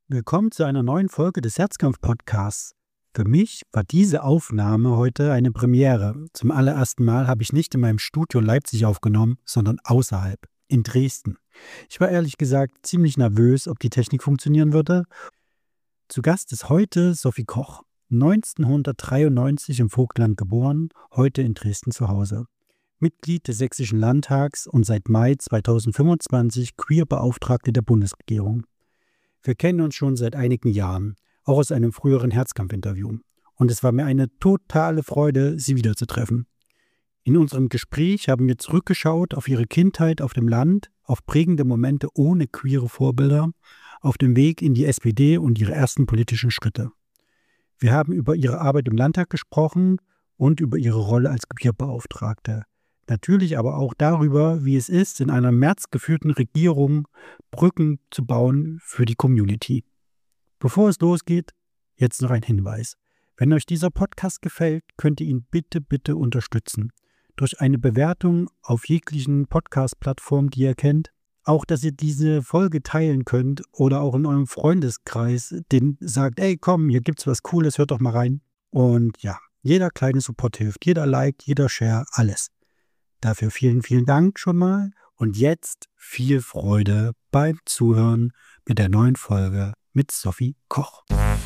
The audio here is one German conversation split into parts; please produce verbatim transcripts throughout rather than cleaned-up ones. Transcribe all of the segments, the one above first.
Willkommen zu einer neuen Folge des Herzkampf-Podcasts. Für mich war diese Aufnahme heute eine Premiere. Zum allerersten Mal habe ich nicht in meinem Studio Leipzig aufgenommen, sondern außerhalb, in Dresden. Ich war ehrlich gesagt ziemlich nervös, ob die Technik funktionieren würde. Zu Gast ist heute Sophie Koch, neunzehnhundertdreiundneunzig im Vogtland geboren, heute in Dresden zu Hause. Mitglied des Sächsischen Landtags und seit Mai zweitausendfünfundzwanzig Queer-Beauftragte der Bundesregierung. Wir kennen uns schon seit einigen Jahren, auch aus einem früheren Herzkampf-Interview. Und es war mir eine totale Freude, Sie wiederzutreffen. In unserem Gespräch haben wir zurückgeschaut auf Ihre Kindheit auf dem Land, auf prägende Momente ohne queere Vorbilder, auf dem Weg in die S P D und Ihre ersten politischen Schritte. Wir haben über Ihre Arbeit im Landtag gesprochen und über Ihre Rolle als Queer-Beauftragte. Natürlich aber auch darüber, wie es ist, in einer märzgeführten Regierung Brücken zu bauen für die Community. Bevor es losgeht, jetzt noch ein Hinweis. Wenn euch dieser Podcast gefällt, könnt ihr ihn bitte, bitte unterstützen. Durch eine Bewertung auf jeglichen Podcast-Plattformen, die ihr kennt. Auch, dass ihr diese Folge teilen könnt oder auch in eurem Freundeskreis, den sagt, ey komm, hier gibt's was Cooles, hört doch mal rein. Und ja, jeder kleine Support hilft, jeder Like, jeder Share, alles. Dafür vielen, vielen Dank schon mal und jetzt viel Freude beim Zuhören mit der neuen Folge mit Sophie Koch.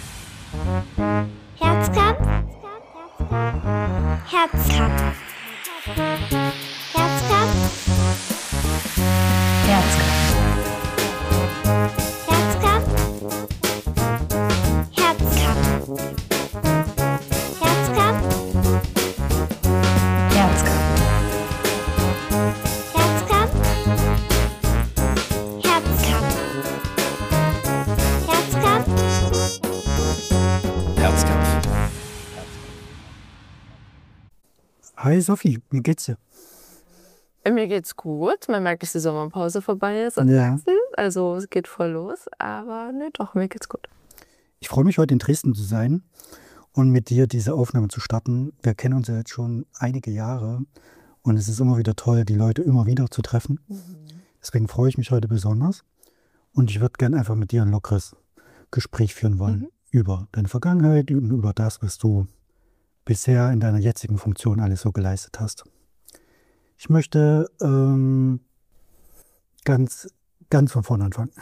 Herzkampf, Herzkampf, Herzkampf, Herzkampf, Herzkampf, Herzkampf, Herzkampf, Herzkampf. Hi Sophie, wie geht's dir? Mir geht's gut. Man merkt, dass die Sommerpause vorbei ist. Ja. Also es geht voll los. Aber ne, doch, mir geht's gut. Ich freue mich, heute in Dresden zu sein und mit dir diese Aufnahme zu starten. Wir kennen uns ja jetzt schon einige Jahre und es ist immer wieder toll, die Leute immer wieder zu treffen. Mhm. Deswegen freue ich mich heute besonders und ich würde gerne einfach mit dir ein lockeres Gespräch führen wollen mhm. über deine Vergangenheit und über das, was du bisher in deiner jetzigen Funktion alles so geleistet hast. Ich möchte ähm, ganz, ganz von vorne anfangen.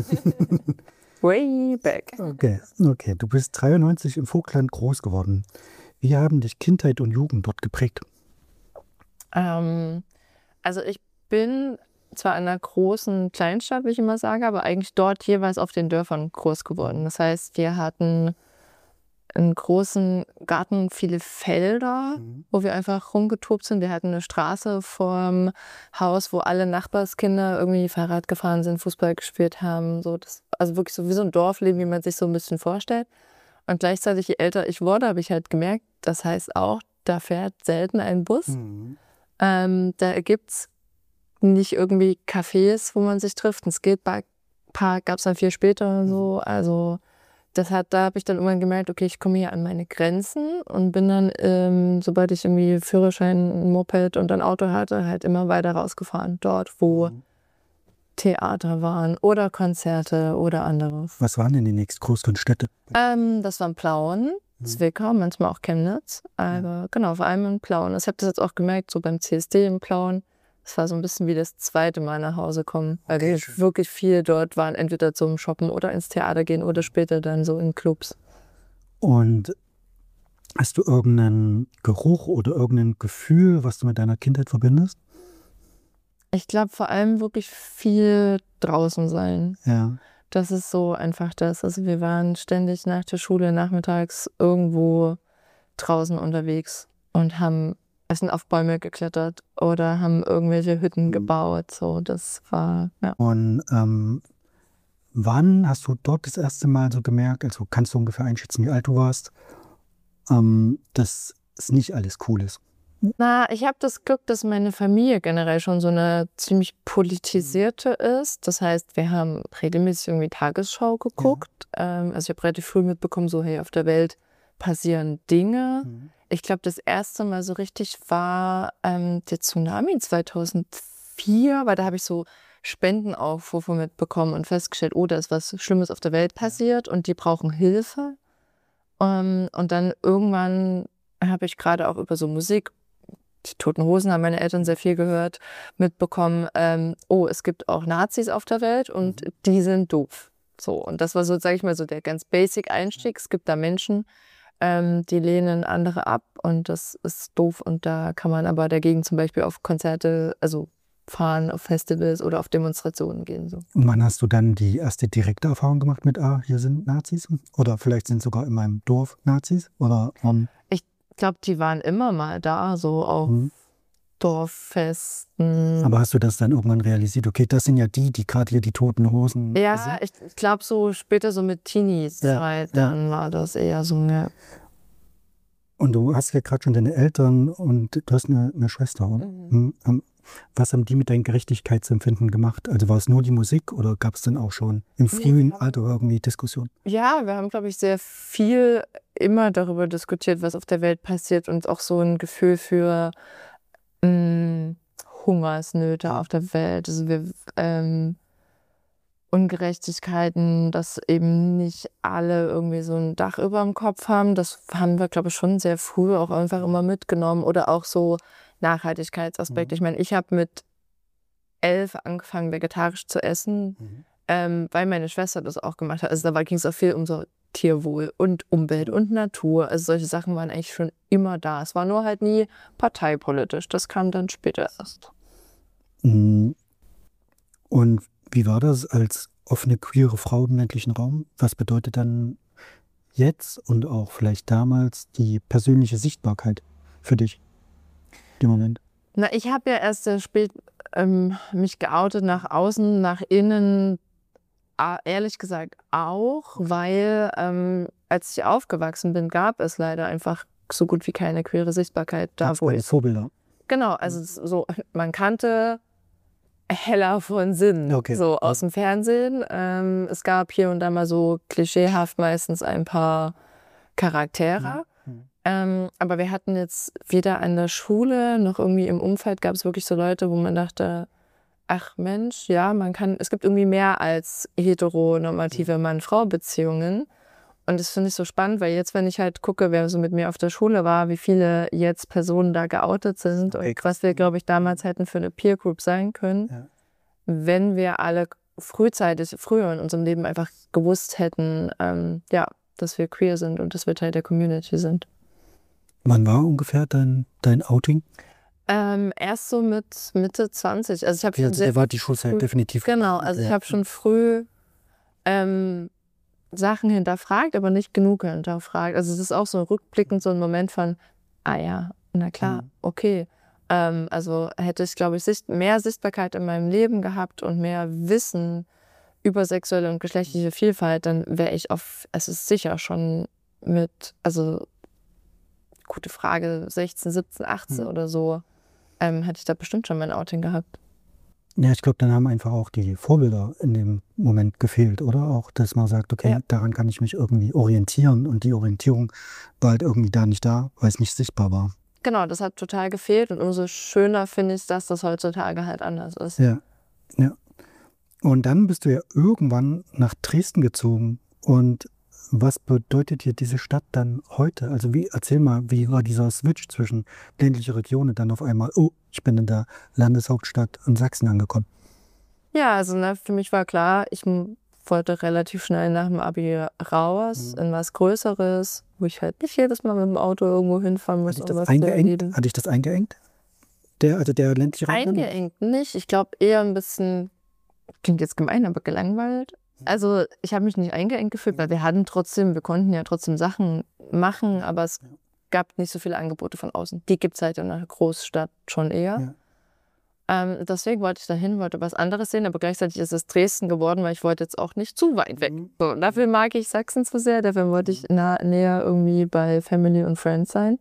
Way back. Okay, okay. Du bist dreiundneunzig im Vogtland groß geworden. Wie haben dich Kindheit und Jugend dort geprägt? Ähm, also ich bin zwar in einer großen Kleinstadt, wie ich immer sage, aber eigentlich dort jeweils auf den Dörfern groß geworden. Das heißt, wir hatten einen großen Garten, viele Felder, mhm. wo wir einfach rumgetobt sind. Wir hatten eine Straße vorm Haus, wo alle Nachbarskinder irgendwie Fahrrad gefahren sind, Fußball gespielt haben. So das, also wirklich so wie so ein Dorfleben, wie man sich so ein bisschen vorstellt. Und gleichzeitig, je älter ich wurde, habe ich halt gemerkt, das heißt auch, da fährt selten ein Bus. Mhm. Ähm, da gibt es nicht irgendwie Cafés, wo man sich trifft. Ein Skatepark gab es dann viel später. Mhm. So, also Das hat, da habe ich dann irgendwann gemerkt, okay, ich komme hier an meine Grenzen und bin dann, ähm, sobald ich irgendwie Führerschein, ein Moped und ein Auto hatte, halt immer weiter rausgefahren. Dort, wo mhm. Theater waren oder Konzerte oder anderes. Was waren denn die nächstgrößeren Städte? Ähm, das waren Plauen, mhm. Zwickau, manchmal auch Chemnitz. Aber ja. genau, vor allem in Plauen. Ich habe das jetzt auch gemerkt, so beim C S D in Plauen. Es war so ein bisschen wie das zweite Mal nach Hause kommen, weil okay, wir wirklich viel dort waren, entweder zum Shoppen oder ins Theater gehen oder später dann so in Clubs. Und hast du irgendeinen Geruch oder irgendein Gefühl, was du mit deiner Kindheit verbindest? Ich glaube vor allem wirklich viel draußen sein. Ja. Das ist so einfach das. Also wir waren ständig nach der Schule nachmittags irgendwo draußen unterwegs und haben sind auf Bäume geklettert oder haben irgendwelche Hütten gebaut. So, das war, ja. Und ähm, wann hast du dort das erste Mal so gemerkt, also kannst du ungefähr einschätzen, wie alt du warst, ähm, dass es nicht alles cool ist? Na, ich habe das Glück, dass meine Familie generell schon so eine ziemlich politisierte ist. Das heißt, wir haben regelmäßig irgendwie Tagesschau geguckt. Ja. Ähm, also ich habe relativ früh mitbekommen, so hey, auf der Welt passieren Dinge. Mhm. Ich glaube, das erste Mal so richtig war ähm, der Tsunami zweitausendvier, weil da habe ich so Spendenaufrufe mitbekommen und festgestellt, oh, da ist was Schlimmes auf der Welt passiert und die brauchen Hilfe. Um, und dann irgendwann habe ich gerade auch über so Musik, die Toten Hosen haben meine Eltern sehr viel gehört, mitbekommen, ähm, oh, es gibt auch Nazis auf der Welt und mhm. die sind doof. So, und das war so, sage ich mal, so der ganz basic Einstieg. Es gibt da Menschen, ähm, die lehnen andere ab und das ist doof. Und da kann man aber dagegen zum Beispiel auf Konzerte, also fahren, auf Festivals oder auf Demonstrationen gehen. So. Und wann hast du dann die erste direkte Erfahrung gemacht mit, ah, hier sind Nazis? Oder vielleicht sind sogar in meinem Dorf Nazis? Oder, um ich glaube, die waren immer mal da, so auf mhm. Dorffesten. Aber hast du das dann irgendwann realisiert? Okay, das sind ja die, die gerade hier die Toten Hosen Ja, sind? ich, ich glaube so später so mit Teenies-Zeit, ja, dann ja. war das eher so, ja. Und du hast ja gerade schon deine Eltern und du hast eine, eine Schwester, oder? Mhm. Was haben die mit deinem Gerechtigkeitsempfinden gemacht? Also war es nur die Musik oder gab es dann auch schon im frühen Alter irgendwie Diskussionen? Ja, wir haben, glaube ich, sehr viel immer darüber diskutiert, was auf der Welt passiert und auch so ein Gefühl für mh, Hungersnöte auf der Welt. Also wir ähm, Ungerechtigkeiten, dass eben nicht alle irgendwie so ein Dach über dem Kopf haben. Das haben wir, glaube ich, schon sehr früh auch einfach immer mitgenommen. Oder auch so Nachhaltigkeitsaspekte. Mhm. Ich meine, ich habe mit elf angefangen, vegetarisch zu essen, mhm. ähm, weil meine Schwester das auch gemacht hat. Also da ging es auch viel um so Tierwohl und Umwelt und Natur. Also solche Sachen waren eigentlich schon immer da. Es war nur halt nie parteipolitisch. Das kam dann später erst. Und wie war das als offene, queere Frau im ländlichen Raum? Was bedeutet dann jetzt und auch vielleicht damals die persönliche Sichtbarkeit für dich im Moment? Na, ich habe ja erst sehr spät ähm, mich geoutet nach außen, nach innen, ehrlich gesagt auch, weil ähm, als ich aufgewachsen bin, gab es leider einfach so gut wie keine queere Sichtbarkeit da, Gab's wo keine ich... Vorbilder? Genau, also so, man kannte Hella von Sinn, okay. so aus dem Fernsehen. Ähm, es gab hier und da mal so klischeehaft meistens ein paar Charaktere. Mhm. Ähm, aber wir hatten jetzt weder an der Schule noch irgendwie im Umfeld gab es wirklich so Leute, wo man dachte, ach Mensch, ja, man kann, es gibt irgendwie mehr als heteronormative Mann-Frau-Beziehungen. Und das finde ich so spannend, weil jetzt, wenn ich halt gucke, wer so mit mir auf der Schule war, wie viele jetzt Personen da geoutet sind okay. und was wir, glaube ich, damals hätten für eine Peer Group sein können, ja. wenn wir alle frühzeitig, früher in unserem Leben einfach gewusst hätten, ähm, ja, dass wir queer sind und dass wir Teil der Community sind. Wann war ungefähr dein, dein Outing? Ähm, erst so mit Mitte zwanzig. Also ich habe ja, also der war die Schulzeit früh, definitiv. Genau, also ja. ich habe schon früh ähm, Sachen hinterfragt, aber nicht genug hinterfragt. Also es ist auch so rückblickend so ein Moment von, ah ja, na klar, mhm. okay. Ähm, also hätte ich, glaube ich, sicht- mehr Sichtbarkeit in meinem Leben gehabt und mehr Wissen über sexuelle und geschlechtliche Vielfalt, dann wäre ich auf, es ist sicher schon mit, also gute Frage, sechzehn, siebzehn, achtzehn mhm. oder so, ähm, hätte ich da bestimmt schon mein Outing gehabt. Ja, ich glaube, dann haben einfach auch die Vorbilder in dem Moment gefehlt, oder? Auch, dass man sagt, okay, ja. daran kann ich mich irgendwie orientieren und die Orientierung war halt irgendwie da nicht da, weil es nicht sichtbar war. Genau, das hat total gefehlt und umso schöner finde ich, dass das heutzutage halt anders ist. Ja, ja. Und dann bist du ja irgendwann nach Dresden gezogen und was bedeutet dir diese Stadt dann heute? Also wie, erzähl mal, wie war dieser Switch zwischen ländlicher Region und dann auf einmal, oh, ich bin in der Landeshauptstadt in Sachsen angekommen? Ja, also ne, für mich war klar, ich wollte relativ schnell nach dem Abi raus, mhm. in was Größeres, wo ich halt nicht jedes Mal mit dem Auto irgendwo hinfahren muss. Hat dich das eingeengt? Hat dich das eingeengt? Der, also der ländliche Raum? Eingeengt nicht. Ich glaube eher ein bisschen, klingt jetzt gemein, aber gelangweilt. Also ich habe mich nicht eingeengt gefühlt, weil wir hatten trotzdem, wir konnten ja trotzdem Sachen machen, aber es gab nicht so viele Angebote von außen. Die gibt es halt in einer Großstadt schon eher. Ja. Ähm, deswegen wollte ich dahin, wollte was anderes sehen, aber gleichzeitig ist es Dresden geworden, weil ich wollte jetzt auch nicht zu weit weg. Mhm. So, dafür mag ich Sachsen zu sehr, dafür wollte ich nah, näher irgendwie bei Family und Friends sein.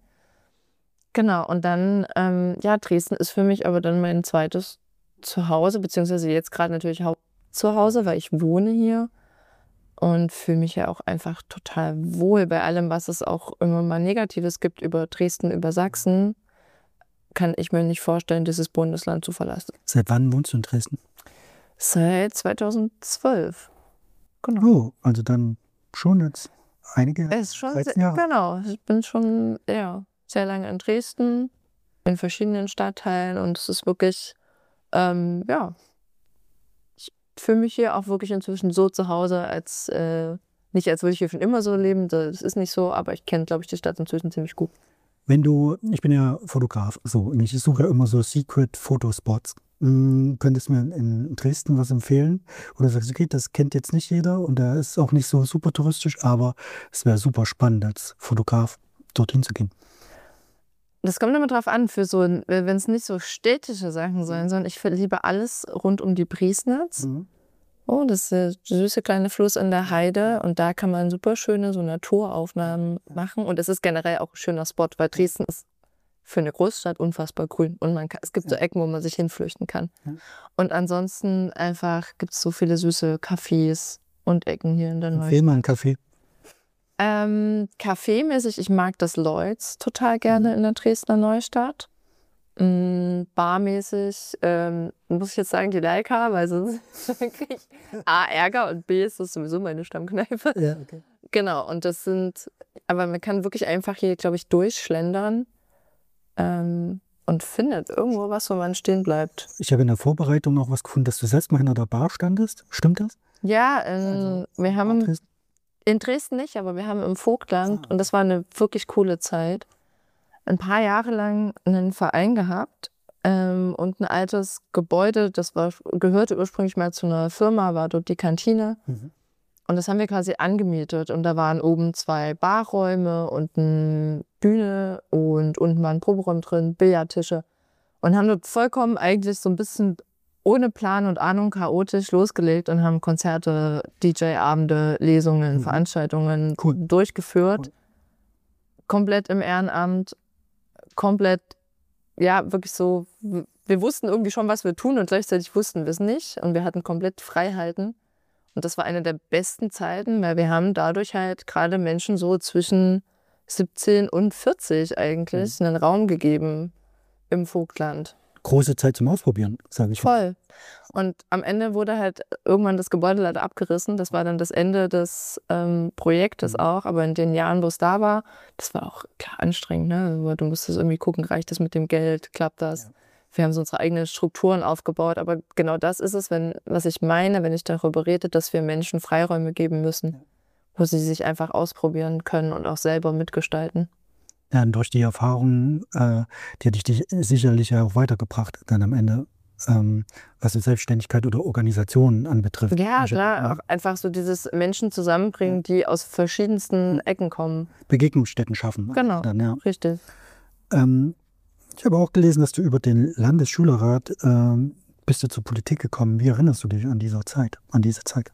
Genau, und dann, ähm, ja, Dresden ist für mich aber dann mein zweites Zuhause, beziehungsweise jetzt gerade natürlich Haupt zu Hause, weil ich wohne hier und fühle mich ja auch einfach total wohl bei allem, was es auch immer mal Negatives gibt über Dresden, über Sachsen, kann ich mir nicht vorstellen, dieses Bundesland zu verlassen. Seit wann wohnst du in Dresden? Seit zweitausendzwölf. Genau. Oh, also dann schon jetzt einige Es ist schon dreizehn sehr, Jahre. genau. Ich bin schon ja, sehr lange in Dresden, in verschiedenen Stadtteilen und es ist wirklich, ähm, ja, ich fühle mich hier auch wirklich inzwischen so zu Hause, als äh, nicht als würde ich hier schon immer so leben, das ist nicht so, aber ich kenne, glaube ich, die Stadt inzwischen ziemlich gut. Wenn du, ich bin ja Fotograf, so, und ich suche ja immer so Secret-Fotospots. Hm, könntest du mir in Dresden was empfehlen? Oder sagst du, okay, das kennt jetzt nicht jeder und der ist auch nicht so super touristisch, aber es wäre super spannend als Fotograf dorthin zu gehen. Das kommt immer drauf an, für so, wenn es nicht so städtische Sachen sein sollen. Ich liebe alles rund um die Priesnitz. Mhm. Oh, das ist der süße kleine Fluss in der Heide und da kann man super schöne so Naturaufnahmen machen und es ist generell auch ein schöner Spot, weil Dresden ist für eine Großstadt unfassbar grün und man kann, es gibt so Ecken, wo man sich hinflüchten kann. Ja. Und ansonsten einfach gibt es so viele süße Cafés und Ecken hier in der Empfehl Neustadt. mal einen Kaffee. Ähm, Kaffeemäßig, ich mag das Lloyds total gerne in der Dresdner Neustadt. Mm, barmäßig ähm, muss ich jetzt sagen die Leica, weil sonst kriege ich A, Ärger und B, ist das sowieso meine Stammkneipe. Ja, okay. Genau, und das sind, aber man kann wirklich einfach hier, glaube ich, durchschlendern ähm, und findet irgendwo was, wo man stehen bleibt. Ich habe in der Vorbereitung noch was gefunden, dass du selbst mal hinter der Bar standest. Stimmt das? Ja, ähm, wir haben im, Dresden? in Dresden nicht, aber wir haben im Vogtland, Ah. und das war eine wirklich coole Zeit, ein paar Jahre lang einen Verein gehabt ähm, und ein altes Gebäude, das war, gehörte ursprünglich mal zu einer Firma, war dort die Kantine. Mhm. Und das haben wir quasi angemietet. Und da waren oben zwei Barräume und eine Bühne und unten war ein Proberaum drin, Billardtische. Und haben dort vollkommen eigentlich so ein bisschen ohne Plan und Ahnung chaotisch losgelegt und haben Konzerte, D J-Abende, Lesungen, Mhm. Veranstaltungen Cool. durchgeführt. Cool. Komplett im Ehrenamt, komplett, ja, wirklich so, w- wir wussten irgendwie schon, was wir tun und gleichzeitig wussten wir es nicht. Und wir hatten komplett Freiheiten. Und das war eine der besten Zeiten, weil wir haben dadurch halt gerade Menschen so zwischen siebzehn und vierzig eigentlich einen Raum gegeben im Vogtland. Große Zeit zum Ausprobieren, sage ich. Voll. Und am Ende wurde halt irgendwann das Gebäude leider abgerissen. Das war dann das Ende des ähm, Projektes Mhm. auch. Aber in den Jahren, wo es da war, das war auch klar anstrengend. Ne? Aber du musstest irgendwie gucken, reicht das mit dem Geld, klappt das? Ja. Wir haben so unsere eigenen Strukturen aufgebaut. Aber genau das ist es, wenn, was ich meine, wenn ich darüber rede, dass wir Menschen Freiräume geben müssen, Ja. wo sie sich einfach ausprobieren können und auch selber mitgestalten. Ja, und durch die Erfahrungen, äh, die hätte ich dich sicherlich ja auch weitergebracht, dann am Ende, ähm, was die Selbstständigkeit oder Organisationen anbetrifft. Ja, Ich- klar, auch einfach so dieses Menschen zusammenbringen, die aus verschiedensten Ecken kommen. Begegnungsstätten schaffen. Genau. Dann, ja. Richtig. ähm, ich habe auch gelesen, dass du über den Landesschülerrat ähm, bist du zur Politik gekommen. Wie erinnerst du dich an diese Zeit? An diese Zeit?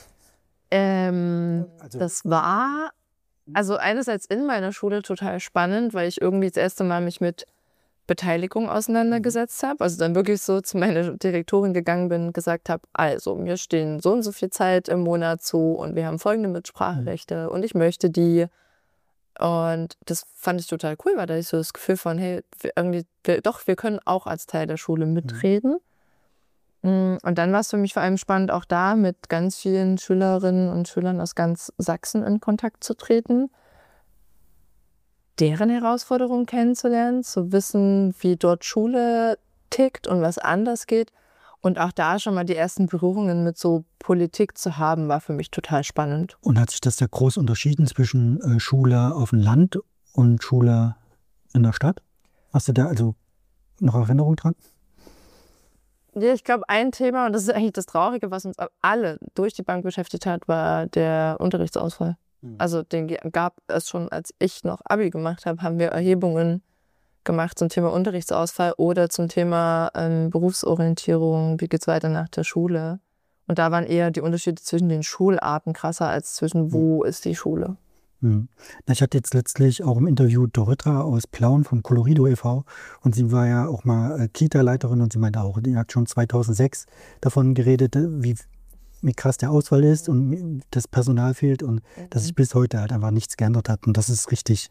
Ähm, Also- das war also einerseits in meiner Schule total spannend, weil ich irgendwie das erste Mal mich mit Beteiligung auseinandergesetzt habe. Also dann wirklich so zu meiner Direktorin gegangen bin und gesagt habe, also mir stehen so und so viel Zeit im Monat zu und wir haben folgende Mitspracherechte und ich möchte die. Und das fand ich total cool, weil da ich so das Gefühl von, hey, wir irgendwie, wir, doch, wir können auch als Teil der Schule mitreden. Mm, Und dann war es für mich vor allem spannend, auch da mit ganz vielen Schülerinnen und Schülern aus ganz Sachsen in Kontakt zu treten, deren Herausforderungen kennenzulernen, zu wissen, wie dort Schule tickt und was anders geht. Und auch da schon mal die ersten Berührungen mit so Politik zu haben, war für mich total spannend. Und hat sich das da groß unterschieden zwischen äh, Schule auf dem Land und Schule in der Stadt? Hast du da also noch Erinnerung dran? Ja, ich glaube, ein Thema, und das ist eigentlich das Traurige, was uns alle durch die Bank beschäftigt hat, war der Unterrichtsausfall. Mhm. Also den ge- gab es schon, als ich noch Abi gemacht habe, haben wir Erhebungen gemacht zum Thema Unterrichtsausfall oder zum Thema ähm, Berufsorientierung, wie geht's weiter nach der Schule. Und da waren eher die Unterschiede zwischen den Schularten krasser als zwischen wo ist die Schule. Hm. Na, ich hatte jetzt letztlich auch im Interview Dorotta aus Plauen vom Colorido e V und sie war ja auch mal äh, Kita-Leiterin und sie meinte auch, die hat schon zweitausendsechs davon geredet, äh, wie, wie krass der Ausfall ist und wie das Personal fehlt und dass sich bis heute halt einfach nichts geändert hat und das ist richtig,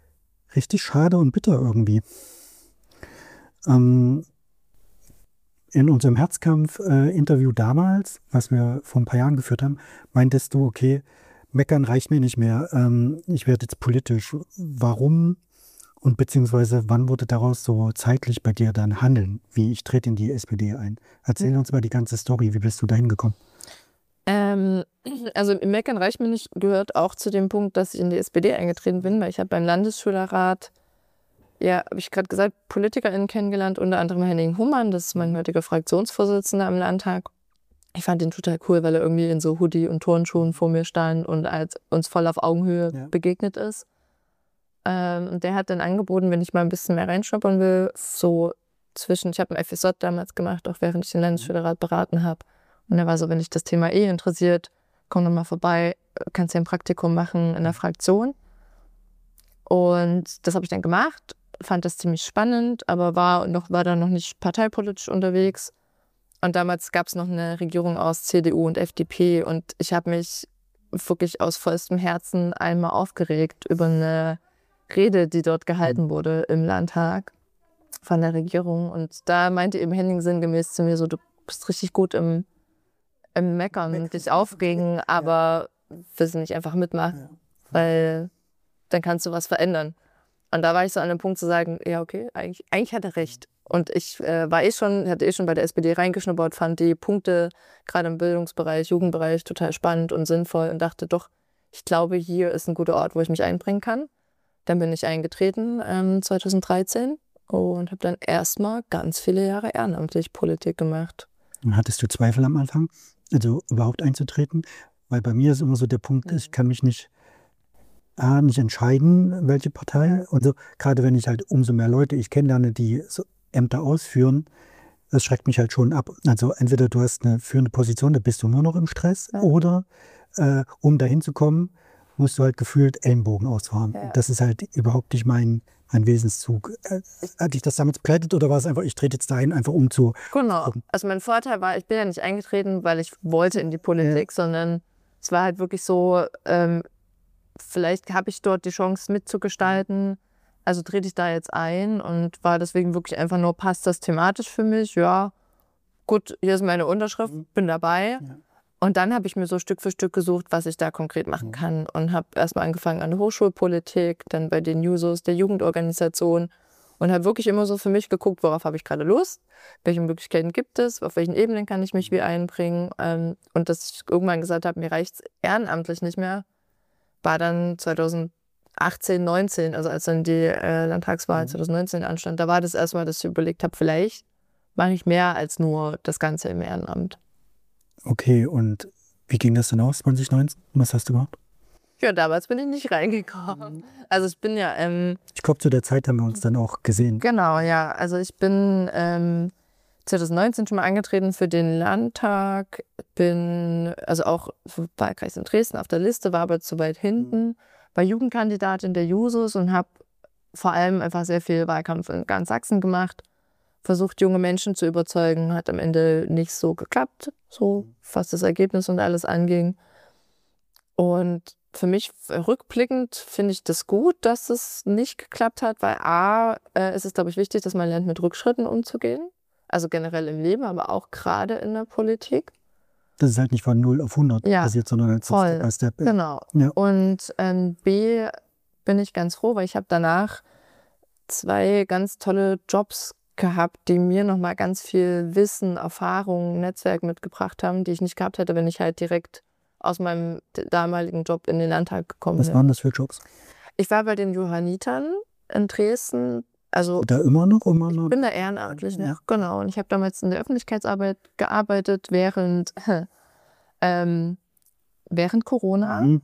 richtig schade und bitter irgendwie. Ähm, In unserem Herzkampf-Interview damals, was wir vor ein paar Jahren geführt haben, meintest du, okay, meckern reicht mir nicht mehr. Ähm, ich werde jetzt politisch. Warum und beziehungsweise wann wurde daraus so zeitlich bei dir dann Handeln, wie ich trete in die S P D ein? Erzähl uns mal die ganze Story. Wie bist du da hingekommen? Ähm, also im Meckern reicht mir nicht gehört auch zu dem Punkt, dass ich in die S P D eingetreten bin, weil ich habe beim Landesschülerrat, ja, habe ich gerade gesagt, PolitikerInnen kennengelernt, unter anderem Henning Humann, das ist mein heutiger Fraktionsvorsitzender im Landtag. Ich fand den total cool, weil er irgendwie in so Hoodie und Turnschuhen vor mir stand und als uns voll auf Augenhöhe ja. begegnet ist. Ähm, und der hat dann angeboten, wenn ich mal ein bisschen mehr reinschnuppern will, so zwischen, ich habe ein F S J damals gemacht, auch während ich den Landesschülerrat beraten habe. Und er war so, wenn dich das Thema eh interessiert, komm doch mal vorbei, kannst ja ein Praktikum machen in der Fraktion. Und das habe ich dann gemacht, fand das ziemlich spannend, aber war, noch, war dann noch nicht parteipolitisch unterwegs. Und damals gab es noch eine Regierung aus C D U und F D P und ich habe mich wirklich aus vollstem Herzen einmal aufgeregt über eine Rede, die dort gehalten wurde im Landtag von der Regierung. Und da meinte eben Henning sinngemäß zu mir so, du bist richtig gut im, im Meckern und dich aufregen, aber willst du nicht einfach mitmachen, weil dann kannst du was verändern. Und da war ich so an dem Punkt zu sagen, ja okay, eigentlich, eigentlich hat er recht. Und ich äh, war eh schon, hatte eh schon bei der S P D reingeschnuppert, fand die Punkte gerade im Bildungsbereich, Jugendbereich total spannend und sinnvoll und dachte doch, ich glaube, hier ist ein guter Ort, wo ich mich einbringen kann. Dann bin ich eingetreten ähm, zweitausenddreizehn und habe dann erstmal ganz viele Jahre ehrenamtlich Politik gemacht. Hattest du Zweifel am Anfang, also überhaupt einzutreten? Weil bei mir ist immer so der Punkt, ich kann mich nicht, A, nicht entscheiden, welche Partei. Und so, gerade wenn ich halt umso mehr Leute ich kennenlerne, die so Ämter ausführen, das schreckt mich halt schon ab. Also entweder du hast eine führende Position, da bist du nur noch im Stress, ja. oder äh, um dahin zu kommen, musst du halt gefühlt Ellenbogen ausfahren. Ja. Das ist halt überhaupt nicht mein, mein Wesenszug. Äh, hat dich das damit begleitet oder war es einfach, ich trete jetzt dahin, einfach um zu... Genau. Um. Also mein Vorteil war, ich bin ja nicht eingetreten, weil ich wollte in die Politik, ja. sondern es war halt wirklich so, ähm, vielleicht habe ich dort die Chance mitzugestalten, also trete ich da jetzt ein und war deswegen wirklich einfach nur, passt das thematisch für mich? Ja, gut, hier ist meine Unterschrift, bin dabei. Ja. Und dann habe ich mir so Stück für Stück gesucht, was ich da konkret machen kann und habe erstmal angefangen an der Hochschulpolitik, dann bei den Jusos, der Jugendorganisation und habe wirklich immer so für mich geguckt, worauf habe ich gerade Lust, welche Möglichkeiten gibt es, auf welchen Ebenen kann ich mich wie einbringen. Und dass ich irgendwann gesagt habe, mir reicht es ehrenamtlich nicht mehr, war dann zweitausendachtzehn, neunzehn, also als dann die äh, Landtagswahl zweitausendneunzehn anstand, da war das erstmal, dass ich überlegt habe, vielleicht mache ich mehr als nur das Ganze im Ehrenamt. Okay, und wie ging das denn aus, zwanzig neunzehn? Was hast du gemacht? Ja, damals bin ich nicht reingekommen. Also ich bin ja... Ähm, ich glaube, zu der Zeit haben wir uns dann auch gesehen. Genau, ja. Also ich bin ähm, zweitausendneunzehn schon mal angetreten für den Landtag, bin also auch für Wahlkreis in Dresden auf der Liste, war aber zu weit hinten, war Jugendkandidatin der Jusos und habe vor allem einfach sehr viel Wahlkampf in ganz Sachsen gemacht. Versucht, junge Menschen zu überzeugen, hat am Ende nicht so geklappt, so was das Ergebnis und alles anging. Und für mich rückblickend finde ich das gut, dass es nicht geklappt hat, weil A, äh, ist es, glaube ich, wichtig, dass man lernt, mit Rückschritten umzugehen. Also generell im Leben, aber auch gerade in der Politik. Das ist halt nicht von null auf hundert ja, passiert, sondern als voll. Step by Step. Genau. Ja. Und ähm, B, bin ich ganz froh, weil ich habe danach zwei ganz tolle Jobs gehabt, die mir nochmal ganz viel Wissen, Erfahrung, Netzwerk mitgebracht haben, die ich nicht gehabt hätte, wenn ich halt direkt aus meinem damaligen Job in den Landtag gekommen wäre. Was waren das für Jobs? Ich war bei den Johannitern in Dresden. Also da immer noch? Immer noch? Ich bin da ehrenamtlich noch, ja. genau. Und ich habe damals in der Öffentlichkeitsarbeit gearbeitet, während, ähm, während Corona, mhm.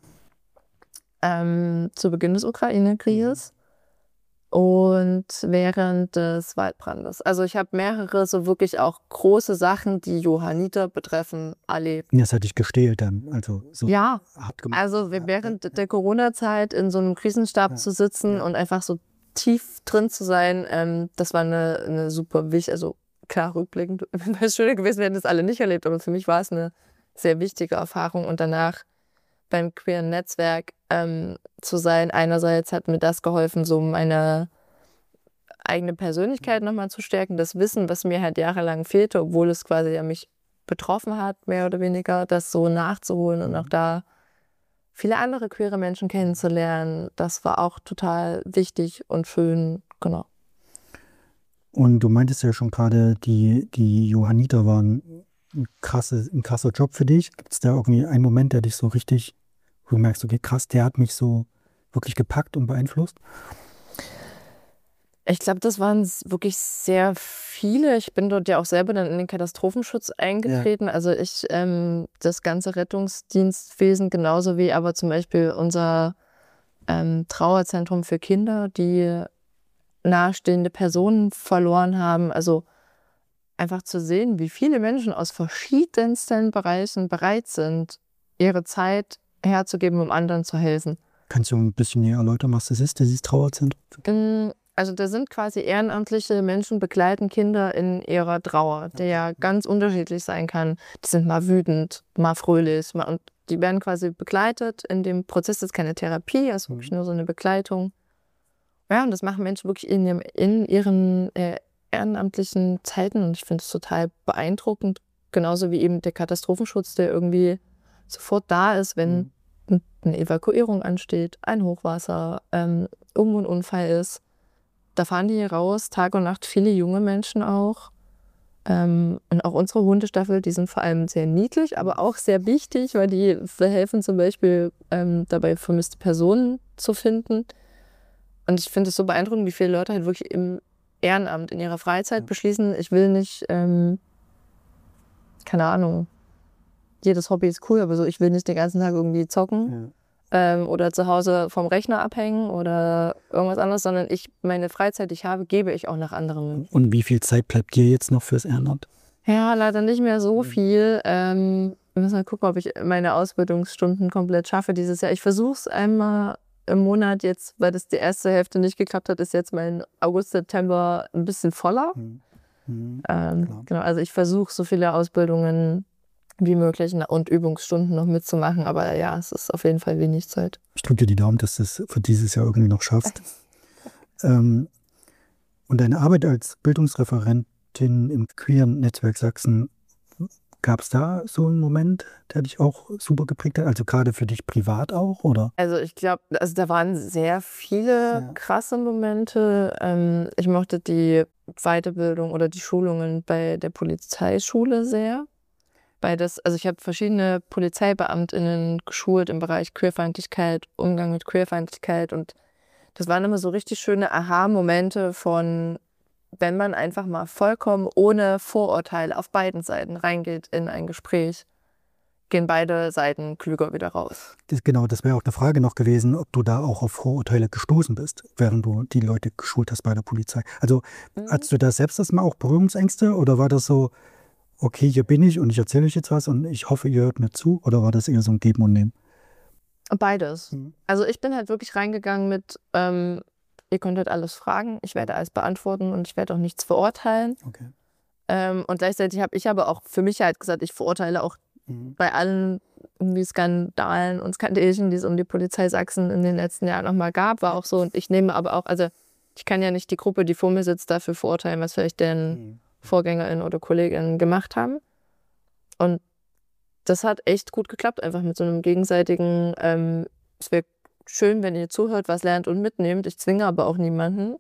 ähm, zu Beginn des Ukraine-Krieges. Mhm. Und während des Waldbrandes. Also ich habe mehrere so wirklich auch große Sachen, die Johanniter betreffen, erlebt. Das hatte ich gestählt dann, also so ja, hart gemacht. Also während der Corona-Zeit in so einem Krisenstab ja. zu sitzen ja. und einfach so tief drin zu sein, ähm, das war eine, eine super wichtige, also klar rückblickend, wäre es schöner gewesen, wir hätten das alle nicht erlebt, aber für mich war es eine sehr wichtige Erfahrung und danach beim queeren Netzwerk ähm, zu sein. Einerseits hat mir das geholfen, so meine eigene Persönlichkeit nochmal zu stärken, das Wissen, was mir halt jahrelang fehlte, obwohl es quasi ja mich betroffen hat, mehr oder weniger, das so nachzuholen und auch da viele andere queere Menschen kennenzulernen, das war auch total wichtig und schön, genau. Und du meintest ja schon gerade, die, die Johanniter waren ein, krasse, ein krasser Job für dich. Gibt es da irgendwie einen Moment, der dich so richtig, wo du merkst, okay, krass, der hat mich so wirklich gepackt und beeinflusst? Ich glaube, das waren s- wirklich sehr viele. Ich bin dort ja auch selber dann in den Katastrophenschutz eingetreten. Also ich, ähm, das ganze Rettungsdienstwesen genauso wie aber zum Beispiel unser ähm, Trauerzentrum für Kinder, die nahestehende Personen verloren haben. Also einfach zu sehen, wie viele Menschen aus verschiedensten Bereichen bereit sind, ihre Zeit herzugeben, um anderen zu helfen. Kannst du ein bisschen näher erläutern, was das ist, dieses Trauerzentrum? Mm, Also da sind quasi ehrenamtliche Menschen, begleiten Kinder in ihrer Trauer, der ja ganz unterschiedlich sein kann. Die sind mal wütend, mal fröhlich. Mal, und die werden quasi begleitet in dem Prozess. Das ist keine Therapie, es ist wirklich nur so eine Begleitung. Ja, und das machen Menschen wirklich in, ihrem, in ihren äh, ehrenamtlichen Zeiten. Und ich finde es total beeindruckend. Genauso wie eben der Katastrophenschutz, der irgendwie sofort da ist, wenn Mhm. eine Evakuierung ansteht, ein Hochwasser, ähm, irgendwo ein Unfall ist. Da fahren die hier raus, Tag und Nacht, viele junge Menschen auch. Ähm, und auch unsere Hundestaffel, die sind vor allem sehr niedlich, aber auch sehr wichtig, weil die helfen zum Beispiel ähm, dabei, vermisste Personen zu finden. Und ich finde es so beeindruckend, wie viele Leute halt wirklich im Ehrenamt, in ihrer Freizeit beschließen, ich will nicht, ähm, keine Ahnung, jedes Hobby ist cool, aber so, ich will nicht den ganzen Tag irgendwie zocken. Ja. ähm, oder zu Hause vom Rechner abhängen oder irgendwas anderes, sondern ich meine Freizeit, die ich habe, gebe ich auch nach anderen. Und wie viel Zeit bleibt dir jetzt noch fürs Ehrenamt? Ja, leider nicht mehr so viel. Ähm, wir müssen mal gucken, ob ich meine Ausbildungsstunden komplett schaffe dieses Jahr. Ich versuche es einmal im Monat jetzt, weil das die erste Hälfte nicht geklappt hat, ist jetzt mein August, September ein bisschen voller. Mhm. Mhm. Ähm, Klar. genau, also ich versuche so viele Ausbildungen wie möglich und Übungsstunden noch mitzumachen, aber ja, es ist auf jeden Fall wenig Zeit. Ich drücke dir die Daumen, dass du es für dieses Jahr irgendwie noch schaffst. ähm, und deine Arbeit als Bildungsreferentin im queeren Netzwerk Sachsen, gab es da so einen Moment, der dich auch super geprägt hat? Also gerade für dich privat auch, oder? Also ich glaube, also da waren sehr viele Ja. krasse Momente. Ähm, ich mochte die Weiterbildung oder die Schulungen bei der Polizeischule sehr. Bei das, also ich habe verschiedene PolizeibeamtInnen geschult im Bereich Queerfeindlichkeit, Umgang mit Queerfeindlichkeit und das waren immer so richtig schöne Aha-Momente von, wenn man einfach mal vollkommen ohne Vorurteile auf beiden Seiten reingeht in ein Gespräch, gehen beide Seiten klüger wieder raus. Das, genau, das wäre auch eine Frage noch gewesen, ob du da auch auf Vorurteile gestoßen bist, während du die Leute geschult hast bei der Polizei. Also hattest du da selbst erstmal auch Berührungsängste oder war das so, okay, hier bin ich und ich erzähle euch jetzt was und ich hoffe, ihr hört mir zu, oder war das eher so ein Geben und Nehmen? Beides. Mhm. Also ich bin halt wirklich reingegangen mit, ähm, ihr könnt halt alles fragen, ich werde alles beantworten und ich werde auch nichts verurteilen. Okay. Ähm, und gleichzeitig habe ich aber auch für mich halt gesagt, ich verurteile auch Mhm. bei allen irgendwie Skandalen und Skandelchen, die es um die Polizei Sachsen in den letzten Jahren nochmal gab, war auch so. Und ich nehme aber auch, also ich kann ja nicht die Gruppe, die vor mir sitzt, dafür verurteilen, was vielleicht deren Mhm. VorgängerInnen oder KollegInnen gemacht haben. Und das hat echt gut geklappt, einfach mit so einem gegenseitigen, ähm, es wäre schön, wenn ihr zuhört, was lernt und mitnehmt. Ich zwinge aber auch niemanden.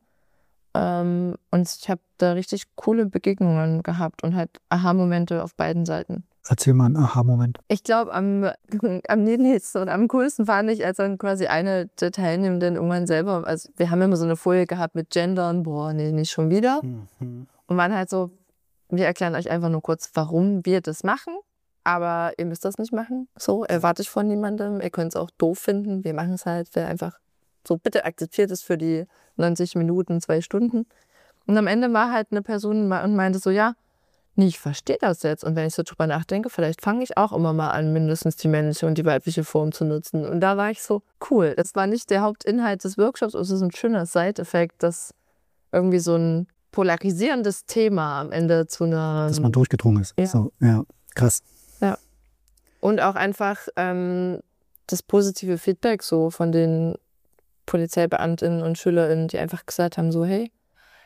Ähm, und ich habe da richtig coole Begegnungen gehabt und halt Aha-Momente auf beiden Seiten. Erzähl mal einen Aha-Moment. Ich glaube, am, am niedlichsten und am coolsten fand ich, als dann quasi eine der Teilnehmenden irgendwann selber, also wir haben immer so eine Folie gehabt mit Gendern, boah, nee, nicht schon wieder. Mhm. Und waren halt so, wir erklären euch einfach nur kurz, warum wir das machen. Aber ihr müsst das nicht machen. So, erwarte ich von niemandem. Ihr könnt es auch doof finden. Wir machen es halt. Wer einfach so, bitte akzeptiert es für die neunzig Minuten, zwei Stunden. Und am Ende war halt eine Person und meinte so, ja, nee, ich verstehe das jetzt. Und wenn ich so drüber nachdenke, vielleicht fange ich auch immer mal an, mindestens die männliche und die weibliche Form zu nutzen. Und da war ich so, cool. Das war nicht der Hauptinhalt des Workshops, es ist ein schöner Side-Effekt, dass irgendwie so ein polarisierendes Thema am Ende zu einer... Dass man durchgedrungen ist. Ja. So, ja, krass. Ja. Und auch einfach ähm, das positive Feedback so von den Polizeibeamtinnen und SchülerInnen, die einfach gesagt haben, so hey,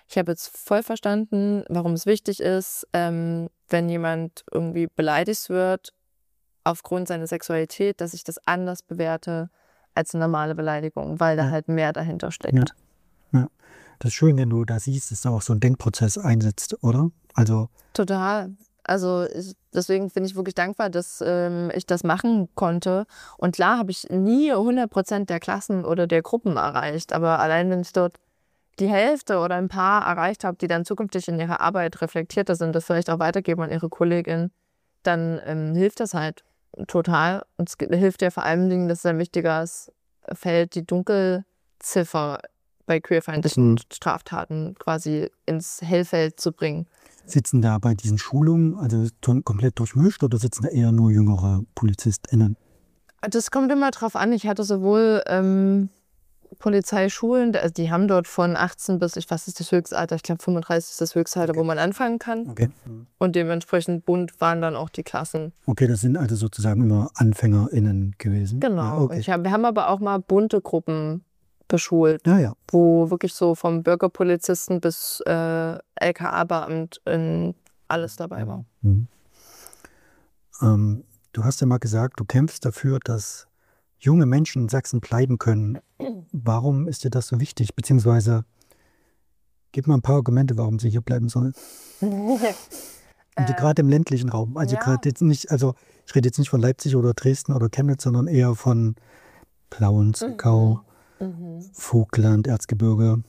Ich habe jetzt voll verstanden, warum es wichtig ist, ähm, wenn jemand irgendwie beleidigt wird aufgrund seiner Sexualität, dass ich das anders bewerte als eine normale Beleidigung, weil da Ja. halt mehr dahinter steckt. Ja. Ja. Das ist schön, wenn du da siehst, dass da auch so ein Denkprozess einsetzt, oder? Also Total. Also ich, deswegen bin ich wirklich dankbar, dass ähm, ich das machen konnte. Und klar habe ich nie hundert Prozent der Klassen oder der Gruppen erreicht, aber allein wenn ich dort die Hälfte oder ein paar erreicht habe, die dann zukünftig in ihrer Arbeit reflektierter sind, das vielleicht auch weitergeben an ihre Kolleginnen, dann ähm, hilft das halt total. Und es ge- hilft ja vor allen Dingen, das ist ein wichtiges Feld, die Dunkelziffer bei queerfeindlichen Mhm. Straftaten quasi ins Hellfeld zu bringen. sitzen da bei diesen Schulungen, also to- komplett durchmischt, oder sitzen da eher nur jüngere PolizistInnen? Das kommt immer drauf an. Ich hatte sowohl ähm, Polizeischulen, also die haben dort von achtzehn bis, ich was ist das Höchstalter? Ich glaube fünfunddreißig ist das Höchstalter, wo man anfangen kann. Okay. Und dementsprechend bunt waren dann auch die Klassen. Okay, das sind also sozusagen immer AnfängerInnen gewesen. Genau. Ja, okay. Ich hab, wir haben aber auch mal bunte Gruppen beschult, Ja, ja. wo wirklich so vom Bürgerpolizisten bis äh, L K A-Beamt in alles dabei war. Mhm. Ähm, du hast ja mal gesagt, du kämpfst dafür, dass junge Menschen in Sachsen bleiben können. Warum ist dir das so wichtig? Beziehungsweise, gib mal ein paar Argumente, warum sie hier bleiben sollen. Und die gerade im ländlichen Raum. Also ja. gerade jetzt nicht, also ich rede jetzt nicht von Leipzig oder Dresden oder Chemnitz, sondern eher von Plauen, Zwickau, Mhm. Vogtland, Erzgebirge.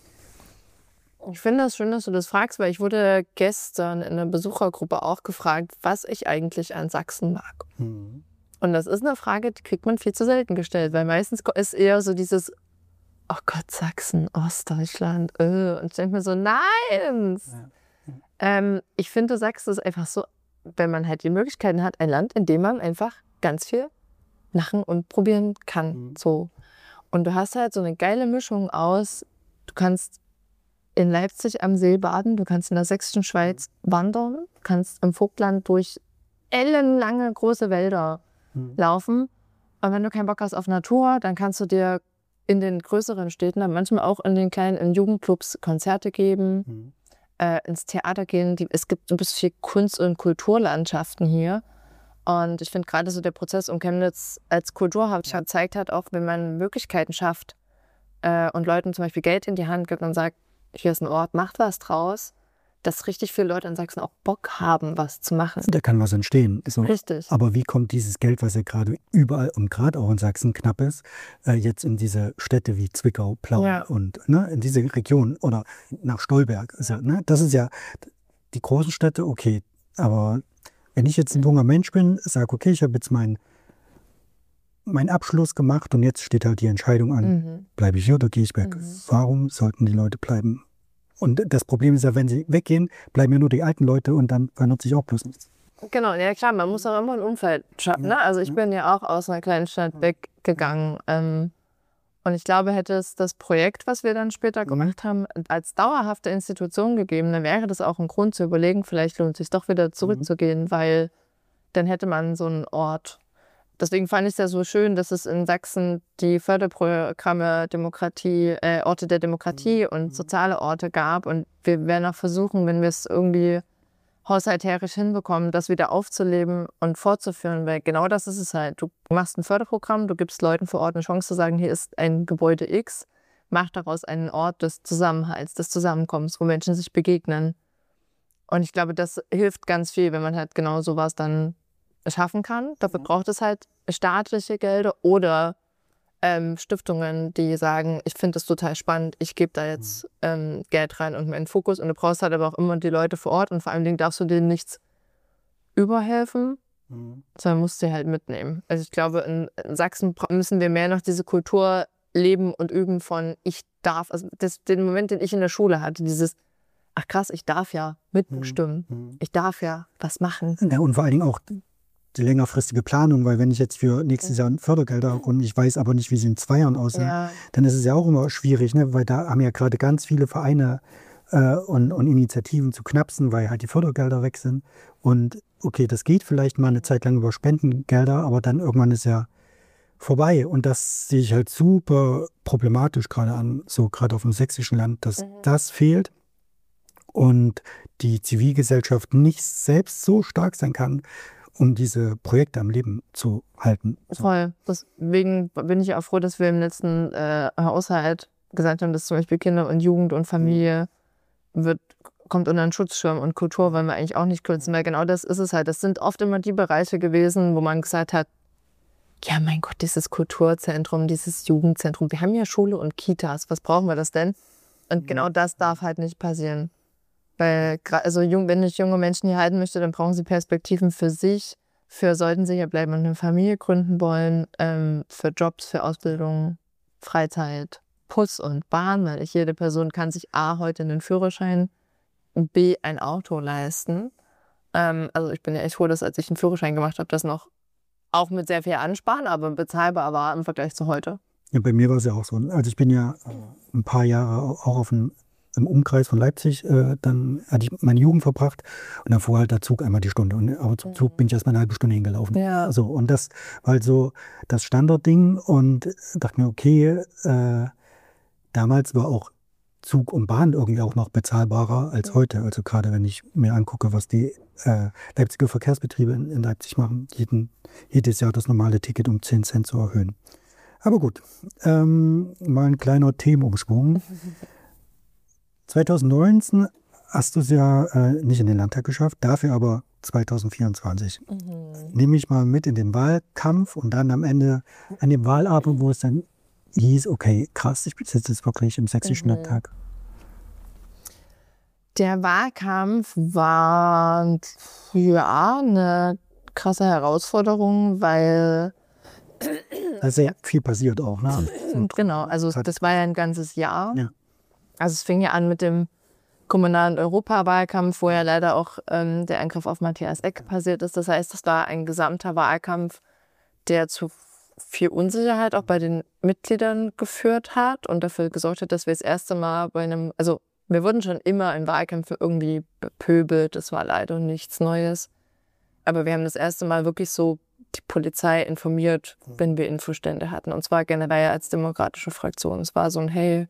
Ich finde das schön, dass du das fragst, weil ich wurde gestern in einer Besuchergruppe auch gefragt, was ich eigentlich an Sachsen mag. Mhm. Und das ist eine Frage, die kriegt man viel zu selten gestellt, weil meistens ko- ist eher so dieses, oh Gott, Sachsen, Ostdeutschland, äh. Und ich denke mir so, nein! Ja. Ähm, ich finde, Sachsen ist einfach so, wenn man halt die Möglichkeiten hat, ein Land, in dem man einfach ganz viel machen und probieren kann. Mhm. So. Und du hast halt so eine geile Mischung aus, du kannst in Leipzig am See baden, du kannst in der sächsischen Schweiz wandern, du kannst im Vogtland durch ellenlange große Wälder Mhm. laufen. Und wenn du keinen Bock hast auf Natur, dann kannst du dir in den größeren Städten, aber manchmal auch in den kleinen in Jugendclubs Konzerte geben, Mhm. äh, ins Theater gehen. Die, es gibt so ein bisschen viel Kunst- und Kulturlandschaften hier. Und ich finde gerade so der Prozess um Chemnitz als Kulturhauptstadt gezeigt hat, auch wenn man Möglichkeiten schafft äh, und Leuten zum Beispiel Geld in die Hand gibt und sagt, hier ist ein Ort, macht was draus, dass richtig viele Leute in Sachsen auch Bock haben, was zu machen. Da kann was entstehen. So. Richtig. Aber wie kommt dieses Geld, was ja gerade überall und gerade auch in Sachsen knapp ist, äh, jetzt in diese Städte wie Zwickau, Plauen Ja. und ne, in diese Region oder nach Stolberg? Ist ja, ne, das ist ja die großen Städte, okay. Aber wenn ich jetzt ein junger Mensch bin, sage, okay, ich habe jetzt meinen meinen Abschluss gemacht und jetzt steht halt die Entscheidung an, Mhm. bleibe ich hier oder gehe ich weg? Mhm. Warum sollten die Leute bleiben? Und das Problem ist ja, wenn sie weggehen, bleiben ja nur die alten Leute und dann verändert sich auch bloß nichts. Genau, ja klar, man muss auch immer ein Umfeld schaffen. Ne? Also ich bin ja auch aus einer kleinen Stadt weggegangen. Ähm, und ich glaube, hätte es das Projekt, was wir dann später gemacht haben, als dauerhafte Institution gegeben, dann wäre das auch ein Grund zu überlegen, vielleicht lohnt es sich doch wieder zurückzugehen, weil dann hätte man so einen Ort. Deswegen fand ich es ja so schön, dass es in Sachsen die Förderprogramme Demokratie, äh, Orte der Demokratie und soziale Orte gab. Und wir werden auch versuchen, wenn wir es irgendwie haushalterisch hinbekommen, das wieder aufzuleben und fortzuführen, weil genau das ist es halt. Du machst ein Förderprogramm, du gibst Leuten vor Ort eine Chance zu sagen, hier ist ein Gebäude X, mach daraus einen Ort des Zusammenhalts, des Zusammenkommens, wo Menschen sich begegnen. Und ich glaube, das hilft ganz viel, wenn man halt genau sowas dann schaffen kann. Dafür braucht es halt staatliche Gelder oder ähm, Stiftungen, die sagen, ich finde das total spannend, ich gebe da jetzt ähm, Geld rein und meinen Fokus. Und du brauchst halt aber auch immer die Leute vor Ort und vor allen Dingen darfst du denen nichts überhelfen, Mhm. sondern musst sie halt mitnehmen. Also ich glaube, in, in Sachsen bra- müssen wir mehr noch diese Kultur leben und üben von ich darf, also das, den Moment, den ich in der Schule hatte, dieses, ach krass, ich darf ja mitbestimmen, Mhm. ich darf ja was machen. Ja, und vor allen Dingen auch die längerfristige Planung, weil wenn ich jetzt für nächstes Jahr Fördergelder und ich weiß aber nicht, wie sie in zwei Jahren aussehen, Ja. dann ist es ja auch immer schwierig, ne? Weil da haben ja gerade ganz viele Vereine äh, und, und Initiativen zu knapsen, weil halt die Fördergelder weg sind. Und okay, das geht vielleicht mal eine Zeit lang über Spendengelder, aber dann irgendwann ist ja vorbei. Und das sehe ich halt super problematisch gerade an, so gerade auf dem sächsischen Land, dass Mhm. das fehlt. und die Zivilgesellschaft nicht selbst so stark sein kann, um diese Projekte am Leben zu halten. So. Voll. Deswegen bin ich auch froh, dass wir im letzten äh, Haushalt gesagt haben, dass zum Beispiel Kinder und Jugend und Familie wird, kommt unter einen Schutzschirm und Kultur wollen wir eigentlich auch nicht kürzen, weil genau das ist es halt. Das sind oft immer die Bereiche gewesen, wo man gesagt hat, ja mein Gott, dieses Kulturzentrum, dieses Jugendzentrum, wir haben ja Schule und Kitas, was brauchen wir das denn? Und genau das darf halt nicht passieren. Weil also wenn ich junge Menschen hier halten möchte, dann brauchen sie Perspektiven für sich, für sollten sie hier bleiben und eine Familie gründen wollen, ähm, für Jobs, für Ausbildung, Freizeit, Bus und Bahn, weil ich, jede Person kann sich A, heute einen Führerschein und B, ein Auto leisten. Ähm, also ich bin ja echt froh, dass als ich einen Führerschein gemacht habe, das noch auch mit sehr viel Ansparen, aber bezahlbar war im Vergleich zu heute. Ja, bei mir war es ja auch so. Also ich bin ja ein paar Jahre auch auf dem, im Umkreis von Leipzig, äh, dann hatte ich meine Jugend verbracht und dann fuhr halt der Zug einmal die Stunde. Und aber zum Zug bin ich erst mal eine halbe Stunde hingelaufen. Ja. So, und das war halt so das Standardding und dachte mir, okay, äh, damals war auch Zug und Bahn irgendwie auch noch bezahlbarer als Mhm. heute. Also gerade wenn ich mir angucke, was die äh, Leipziger Verkehrsbetriebe in, in Leipzig machen, jeden, jedes Jahr das normale Ticket um zehn Cent zu erhöhen. Aber gut, ähm, mal ein kleiner Themenumschwung. zwanzig neunzehn hast du es ja äh, nicht in den Landtag geschafft, dafür aber zwanzig vierundzwanzig. Mhm. Nehme ich mal mit in den Wahlkampf und dann am Ende an dem Wahlabend, wo es dann hieß, okay, krass, ich sitze jetzt wirklich im sächsischen Mhm. Landtag. Der Wahlkampf war ja eine krasse Herausforderung, weil Da ist sehr viel passiert auch. Ne? genau, also das war ja ein ganzes Jahr. Ja. Also es fing ja an mit dem kommunalen Europawahlkampf, wo ja leider auch ähm, der Angriff auf Matthias Eck passiert ist. Das heißt, das war ein gesamter Wahlkampf, der zu viel Unsicherheit auch bei den Mitgliedern geführt hat und dafür gesorgt hat, dass wir das erste Mal bei einem, also wir wurden schon immer in Wahlkämpfen irgendwie bepöbelt, das war leider nichts Neues. Aber wir haben das erste Mal wirklich so die Polizei informiert, wenn wir Infostände hatten. Und zwar generell als demokratische Fraktion. Es war so ein, hey,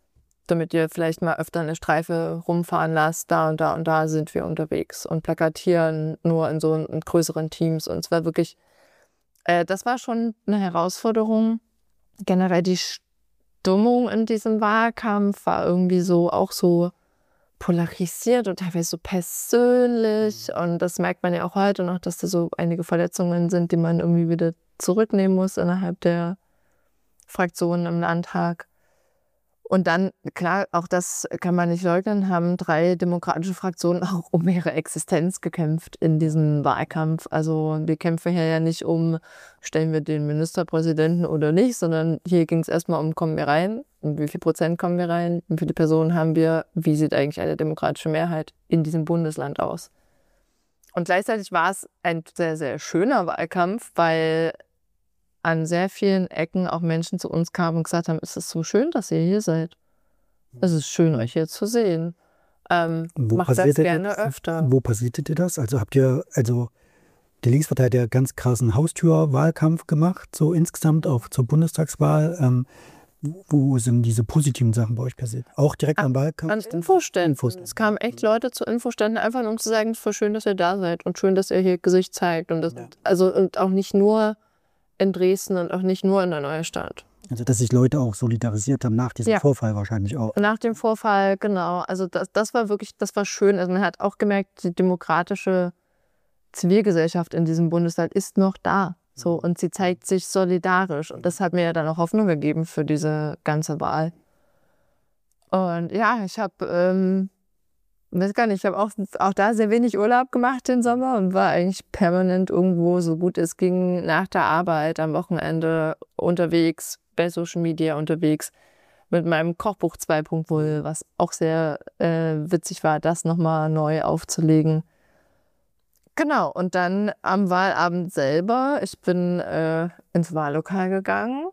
damit ihr vielleicht mal öfter eine Streife rumfahren lasst, da und da und da sind wir unterwegs und plakatieren nur in so in größeren Teams. Und es war wirklich, äh, das war schon eine Herausforderung. Generell die Stimmung in diesem Wahlkampf war irgendwie so auch so polarisiert und teilweise so persönlich. Und das merkt man ja auch heute noch, dass da so einige Verletzungen sind, die man irgendwie wieder zurücknehmen muss innerhalb der Fraktionen im Landtag. Und dann, klar, auch das kann man nicht leugnen, haben drei demokratische Fraktionen auch um ihre Existenz gekämpft in diesem Wahlkampf. Also wir kämpfen hier ja nicht um, stellen wir den Ministerpräsidenten oder nicht, sondern hier ging es erstmal um, kommen wir rein, um wie viel Prozent kommen wir rein, wie viele Personen haben wir, wie sieht eigentlich eine demokratische Mehrheit in diesem Bundesland aus. Und gleichzeitig war es ein sehr, sehr schöner Wahlkampf, weil an sehr vielen Ecken auch Menschen zu uns kamen und gesagt haben, es ist so schön, dass ihr hier seid. Es ist schön, euch hier zu sehen. Ähm, macht das passierte gerne das? öfter. Wo passierte dir das? Also habt ihr, also die Linkspartei hat ja ganz krassen Haustürwahlkampf gemacht, so insgesamt auch zur Bundestagswahl. Ähm, wo sind diese positiven Sachen bei euch passiert? Auch direkt am Wahlkampf? An Infoständen. Infoständen. Es kamen echt Leute zu Infoständen, einfach nur um zu sagen, es ist voll schön, dass ihr da seid und schön, dass ihr hier Gesicht zeigt. Und das, Ja. also und auch nicht nur in Dresden und auch nicht nur in der Neustadt. Also dass sich Leute auch solidarisiert haben nach diesem Ja. Vorfall wahrscheinlich auch. Nach dem Vorfall, genau. Also das, das war wirklich, das war schön. Also man hat auch gemerkt, die demokratische Zivilgesellschaft in diesem Bundesland ist noch da. So, und sie zeigt sich solidarisch. Und das hat mir ja dann auch Hoffnung gegeben für diese ganze Wahl. Und ja, ich habe, ähm, weiß gar nicht, ich habe auch, auch da sehr wenig Urlaub gemacht den Sommer und war eigentlich permanent irgendwo, so gut es ging, nach der Arbeit am Wochenende unterwegs, bei Social Media unterwegs, mit meinem Kochbuch zwei Punkt null, was auch sehr äh, witzig war, das nochmal neu aufzulegen. Genau, und dann am Wahlabend selber, ich bin äh, ins Wahllokal gegangen.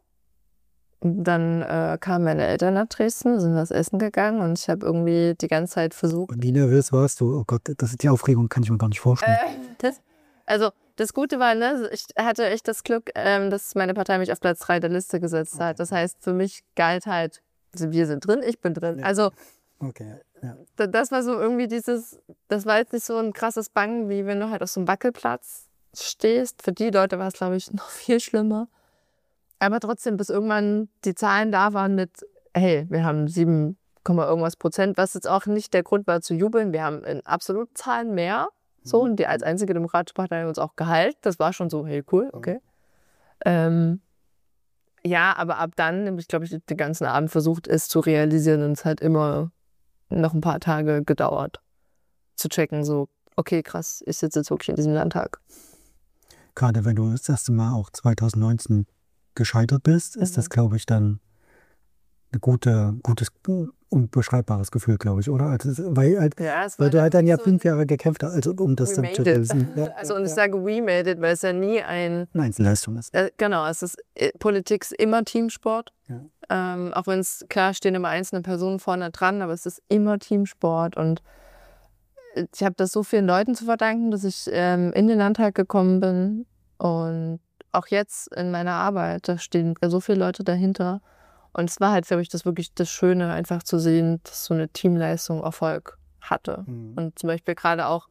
Dann äh, kamen meine Eltern nach Dresden, sind was essen gegangen und ich habe irgendwie die ganze Zeit versucht. Und wie nervös warst du? Oh Gott, das ist die Aufregung, kann ich mir gar nicht vorstellen. Äh, das, also das Gute war, ne, ich hatte echt das Glück, ähm, dass meine Partei mich auf Platz drei der Liste gesetzt hat. Das heißt, für mich galt halt, also wir sind drin, ich bin drin. Ja. Also Okay. Ja. da- das war so irgendwie dieses, das war jetzt nicht so ein krasses Bangen, wie wenn du halt auf so einem Wackelplatz stehst. Für die Leute war es, glaube ich, noch viel schlimmer. Aber trotzdem, bis irgendwann die Zahlen da waren mit, hey, wir haben sieben, irgendwas Prozent, was jetzt auch nicht der Grund war zu jubeln. Wir haben in absoluten Zahlen mehr. So, und die als einzige Demokratische Partei uns auch gehalten. Das war schon so, hey, cool, okay. Ähm, ja, aber ab dann, habe ich glaube ich, den ganzen Abend versucht, es zu realisieren und es hat immer noch ein paar Tage gedauert, zu checken, so, okay, krass, ich sitze jetzt wirklich in diesem Landtag. Gerade wenn du das erste Mal auch zwanzig neunzehn gescheitert bist, ist Mhm. das, glaube ich, dann ein gute, gutes, unbeschreibbares Gefühl, glaube ich, oder? Also, weil halt, Ja, es weil du halt dann ja so fünf Jahre gekämpft hast, also um das we dann made zu it. lösen. Ja, Also, und ja, ich ja. sage we made it, weil es ja nie ein, Eine Einzelleistung ist. äh, genau, es ist, äh, Politik ist immer Teamsport. Ja. Ähm, auch wenn es, klar stehen immer einzelne Personen vorne dran, aber es ist immer Teamsport und ich habe das so vielen Leuten zu verdanken, dass ich ähm, in den Landtag gekommen bin und auch jetzt in meiner Arbeit, da stehen so viele Leute dahinter. Und es war halt, glaube ich, das wirklich das Schöne, einfach zu sehen, dass so eine Teamleistung Erfolg hatte. Mhm. Und zum Beispiel gerade auch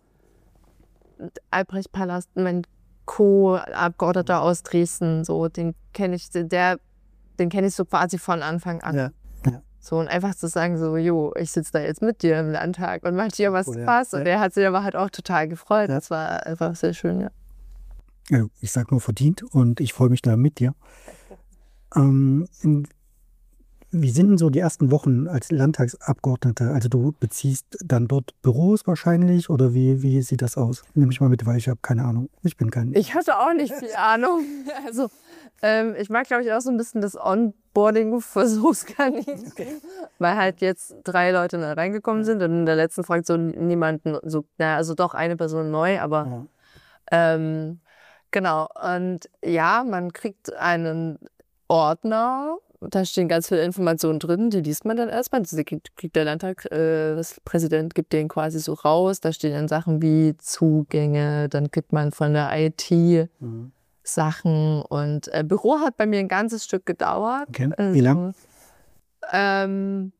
Albrecht Palast, mein Co-Abgeordneter aus Dresden, so, den kenne ich, der, den kenne ich so quasi von Anfang an. Ja. Ja. So, und einfach zu sagen, so, jo, ich sitze da jetzt mit dir im Landtag und mach dir was Cool, ja. Spaß. Ja. Und der hat sich aber halt auch total gefreut. Ja. Das war einfach sehr schön, ja. Also ich sage nur verdient und ich freue mich da mit dir. Ähm, in, wie sind denn so die ersten Wochen als Landtagsabgeordnete? Also du beziehst dann dort Büros wahrscheinlich oder wie, wie sieht das aus? Nimm mich mal mit, weil ich habe keine Ahnung. Ich bin kein... Ich hatte auch nicht viel Ahnung. Also, ähm, ich mag, glaube ich, auch so ein bisschen das Onboarding-Versuchskaninchen, Okay. weil halt jetzt drei Leute neu reingekommen sind und in der letzten Fraktion niemanden, so, na, also doch eine Person neu, aber Ja. ähm, genau. Und ja, man kriegt einen Ordner, da stehen ganz viele Informationen drin, die liest man dann erstmal. Das kriegt, kriegt der Landtag, äh, das Präsident gibt den quasi so raus. Da stehen dann Sachen wie Zugänge, dann gibt man von der I T Mhm. Sachen und äh, Büro hat bei mir ein ganzes Stück gedauert. Okay. Also, Wie lang? Ähm,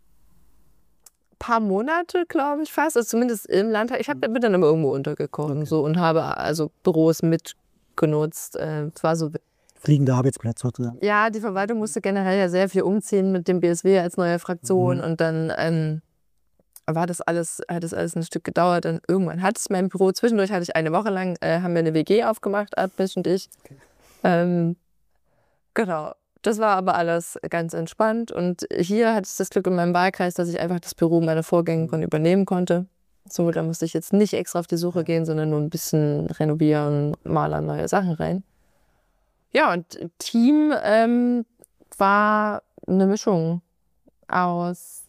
paar Monate, glaube ich fast. Also zumindest im Landtag. Ich hab, bin dann immer irgendwo untergekommen Okay. so, und habe also Büros mitgenutzt. Äh, es war so, Fliegender Arbeitsplatz sozusagen. ja, die Verwaltung musste generell ja sehr viel umziehen mit dem B S W als neue Fraktion Mhm. und dann ähm, war das alles, hat das alles ein Stück gedauert. Und irgendwann hatte ich mein Büro. Zwischendurch hatte ich eine Woche lang, äh, haben wir eine W G aufgemacht, Albrecht und ich. Okay. Ähm, genau. Das war aber alles ganz entspannt. Und hier hatte ich das Glück in meinem Wahlkreis, dass ich einfach das Büro meiner Vorgängerin übernehmen konnte. So, da musste ich jetzt nicht extra auf die Suche gehen, sondern nur ein bisschen renovieren, mal an neue Sachen rein. Ja, und Team ähm, war eine Mischung aus,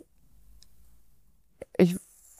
ich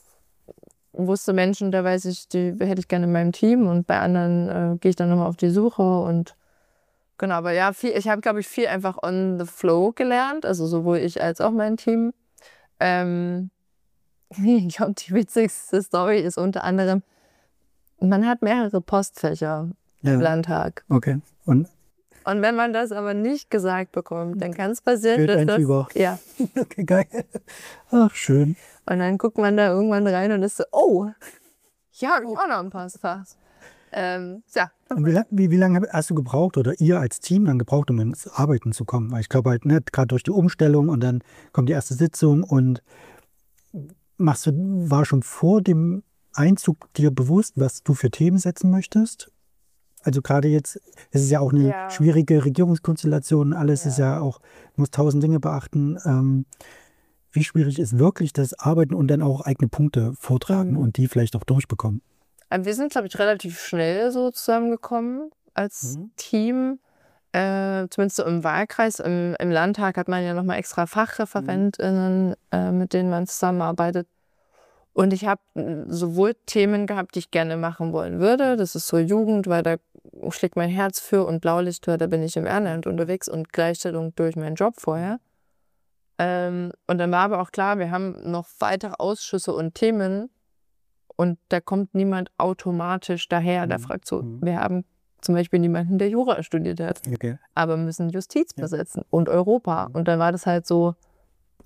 wusste Menschen, da weiß ich, die hätte ich gerne in meinem Team und bei anderen äh, gehe ich dann nochmal auf die Suche und genau, aber ja, viel, ich habe, glaube ich, viel einfach on the flow gelernt, also sowohl ich als auch mein Team. Ähm, ich glaube, die witzigste Story ist unter anderem, man hat mehrere Postfächer im Ja. Landtag. Okay. Und Und wenn man das aber nicht gesagt bekommt, dann kann es passieren, Fehlt dass eins das... über. Ja. okay, geil. Ach, schön. Und dann guckt man da irgendwann rein und ist so, oh, hier habe ich auch noch ein Postfach. Ähm, ja. Und wie, lang- wie, wie lange hast du gebraucht oder ihr als Team dann gebraucht, um ins Arbeiten zu kommen? Weil ich glaube halt, ne, gerade durch die Umstellung und dann kommt die erste Sitzung und machst du, war schon vor dem Einzug dir bewusst, was du für Themen setzen möchtest? Also gerade jetzt, es ist ja auch eine Ja. schwierige Regierungskonstellation, alles Ja. ist ja auch, muss tausend Dinge beachten. Ähm, wie schwierig ist wirklich das Arbeiten und dann auch eigene Punkte vortragen Mhm. und die vielleicht auch durchbekommen? Aber wir sind, glaube ich, relativ schnell so zusammengekommen als Mhm. Team. Äh, zumindest so im Wahlkreis. Im, im Landtag hat man ja nochmal extra FachreferentInnen, äh, mit denen man zusammenarbeitet. Und ich habe sowohl Themen gehabt, die ich gerne machen wollen würde. Das ist so Jugend, weil da schlägt mein Herz für, und Blaulicht, da bin ich im Ehrenamt unterwegs, und Gleichstellung durch meinen Job vorher. Ähm, und dann war aber auch klar, wir haben noch weitere Ausschüsse und Themen und da kommt niemand automatisch daher der Mhm. Fraktion. Mhm. Wir haben zum Beispiel niemanden, der Jura studiert hat, Okay. aber müssen Justiz Ja. besetzen und Europa. Mhm. Und dann war das halt so,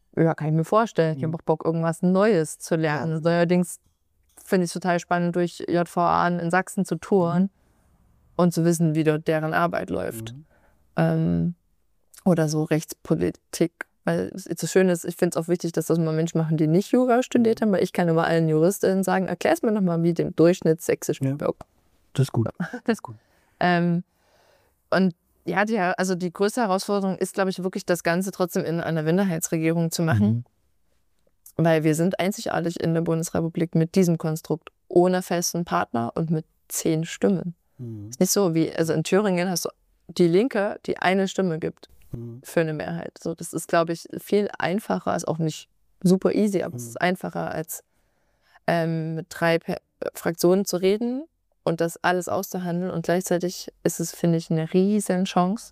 ja, kann ich mir vorstellen. Ich habe auch Bock, irgendwas Neues zu lernen. Also allerdings finde ich es total spannend, durch J V A in Sachsen zu touren und zu wissen, wie dort deren Arbeit läuft. Mhm. Ähm, oder so Rechtspolitik. Weil es so schön ist, ich finde es auch wichtig, dass das mal Menschen machen, die nicht Jura studiert haben, weil ich kann immer allen Juristinnen sagen, erklär es mir nochmal, wie dem Durchschnitt sächsisch Ja. wirkt. Das ist gut. Das ist gut. Ähm, und ja, die, also die größte Herausforderung ist, glaube ich, wirklich das Ganze trotzdem in einer Minderheitsregierung zu machen. Mhm. Weil wir sind einzigartig in der Bundesrepublik mit diesem Konstrukt, ohne festen Partner und mit zehn Stimmen. Mhm. Ist nicht so wie, also in Thüringen hast du die Linke, die eine Stimme gibt Mhm. für eine Mehrheit. So, das ist, glaube ich, viel einfacher, ist auch nicht super easy, aber Mhm. es ist einfacher, als ähm, mit drei per Fraktionen zu reden und das alles auszuhandeln. Und gleichzeitig ist es, finde ich, eine riesen Chance,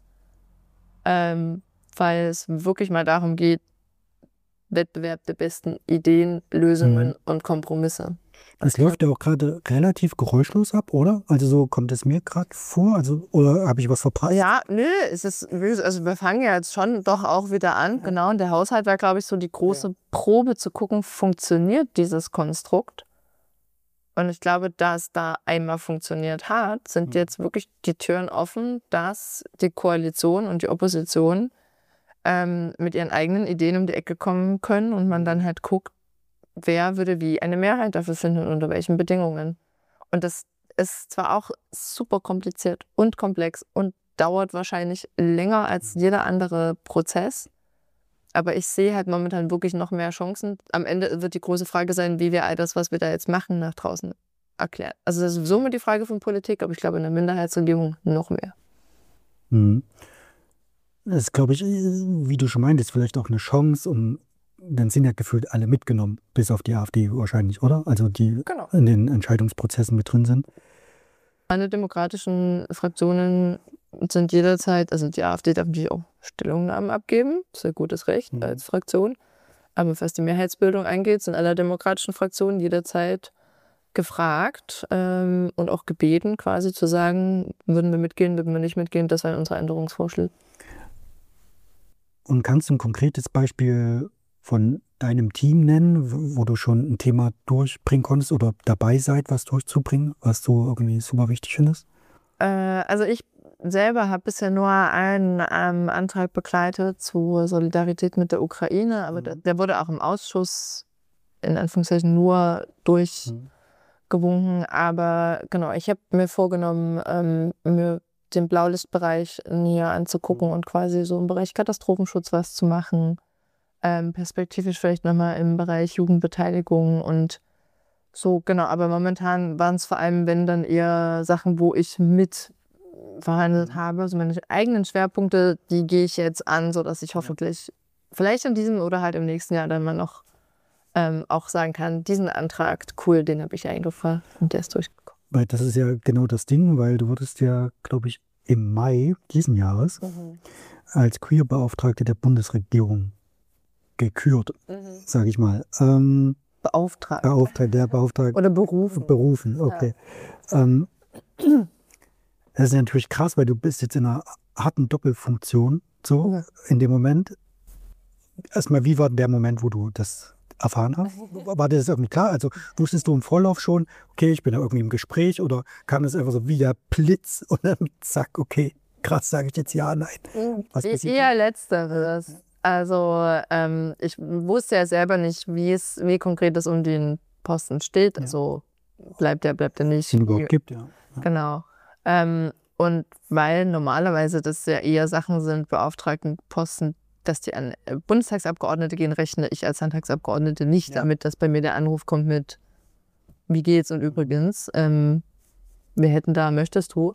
ähm, weil es wirklich mal darum geht, Wettbewerb der besten Ideen, Lösungen Mhm. und Kompromisse. Es läuft ja auch gerade relativ geräuschlos ab, oder? Also so kommt es mir gerade vor. Also, oder habe ich was verpasst? Ja, nö, es ist, also wir fangen ja jetzt schon doch auch wieder an. Genau, und der Haushalt war, glaube ich, so die große Probe zu gucken, funktioniert dieses Konstrukt? Und ich glaube, da es da einmal funktioniert hat, sind Mhm. jetzt wirklich die Türen offen, dass die Koalition und die Opposition ähm, mit ihren eigenen Ideen um die Ecke kommen können und man dann halt guckt, wer würde wie eine Mehrheit dafür finden und unter welchen Bedingungen. Und das ist zwar auch super kompliziert und komplex und dauert wahrscheinlich länger als jeder andere Prozess, aber ich sehe halt momentan wirklich noch mehr Chancen. Am Ende wird die große Frage sein, wie wir all das, was wir da jetzt machen, nach draußen erklären. Also das ist sowieso immer die Frage von Politik, aber ich glaube in der Minderheitsregierung noch mehr. Mhm. Das ist, glaube ich, wie du schon meintest, vielleicht auch eine Chance, und dann sind ja gefühlt alle mitgenommen, bis auf die AfD wahrscheinlich, oder? Also die Genau. in den Entscheidungsprozessen mit drin sind. Alle demokratischen Fraktionen sind jederzeit, also die AfD darf natürlich auch Stellungnahmen abgeben, das ist ein gutes Recht Mhm. als Fraktion. Aber was die Mehrheitsbildung angeht, sind alle demokratischen Fraktionen jederzeit gefragt ähm, und auch gebeten, quasi zu sagen, würden wir mitgehen, würden wir nicht mitgehen, das wären unsere Änderungsvorschläge. Und kannst du ein konkretes Beispiel von deinem Team nennen, wo wo du schon ein Thema durchbringen konntest oder dabei seid, was durchzubringen, was du irgendwie super wichtig findest? Äh, also ich selber habe bisher nur einen ähm, Antrag begleitet zur Solidarität mit der Ukraine, aber Mhm. der, der wurde auch im Ausschuss in Anführungszeichen nur durchgewunken. Aber genau, ich habe mir vorgenommen, ähm, mir den Blaulichtbereich näher anzugucken und quasi so im Bereich Katastrophenschutz was zu machen. Ähm, perspektivisch vielleicht nochmal im Bereich Jugendbeteiligung und so, genau. Aber momentan waren es vor allem, wenn dann eher Sachen, wo ich mit verhandelt habe. Also meine eigenen Schwerpunkte, die gehe ich jetzt an, sodass ich hoffentlich vielleicht in diesem oder halt im nächsten Jahr dann mal noch ähm, auch sagen kann, diesen Antrag, cool, den habe ich eingefahren und der ist durchgekommen. Weil das ist ja genau das Ding, weil du wurdest ja, glaube ich, im Mai diesen Jahres Mhm. als Queer-Beauftragte der Bundesregierung gekürt, Mhm. sage ich mal. Ähm, Beauftragt. Beauftragte, der Beauftragte. Oder berufen. Berufen, okay. Ähm, das ist natürlich krass, weil du bist jetzt in einer harten Doppelfunktion, so Ja. in dem Moment. Erstmal, wie war der Moment, wo du das erfahren hast? War dir das irgendwie klar? Also wusstest du im Vorlauf schon, okay, ich bin da irgendwie im Gespräch, oder kam das einfach so wie der Blitz und dann zack, okay, krass, sage ich jetzt ja, nein. Was E- passiert? Eher letzteres. Also ähm, ich wusste ja selber nicht, wie es, wie konkret es um den Posten steht. Ja. Also bleibt er, bleibt er nicht. Den überhaupt gibt, ja. Ja. Genau. Ähm, und weil normalerweise das ja eher Sachen sind, Beauftragtenposten, dass die an äh, Bundestagsabgeordnete gehen, rechne ich als Landtagsabgeordnete nicht Ja. damit, dass bei mir der Anruf kommt mit wie geht's und übrigens, ähm, wir hätten da, möchtest du?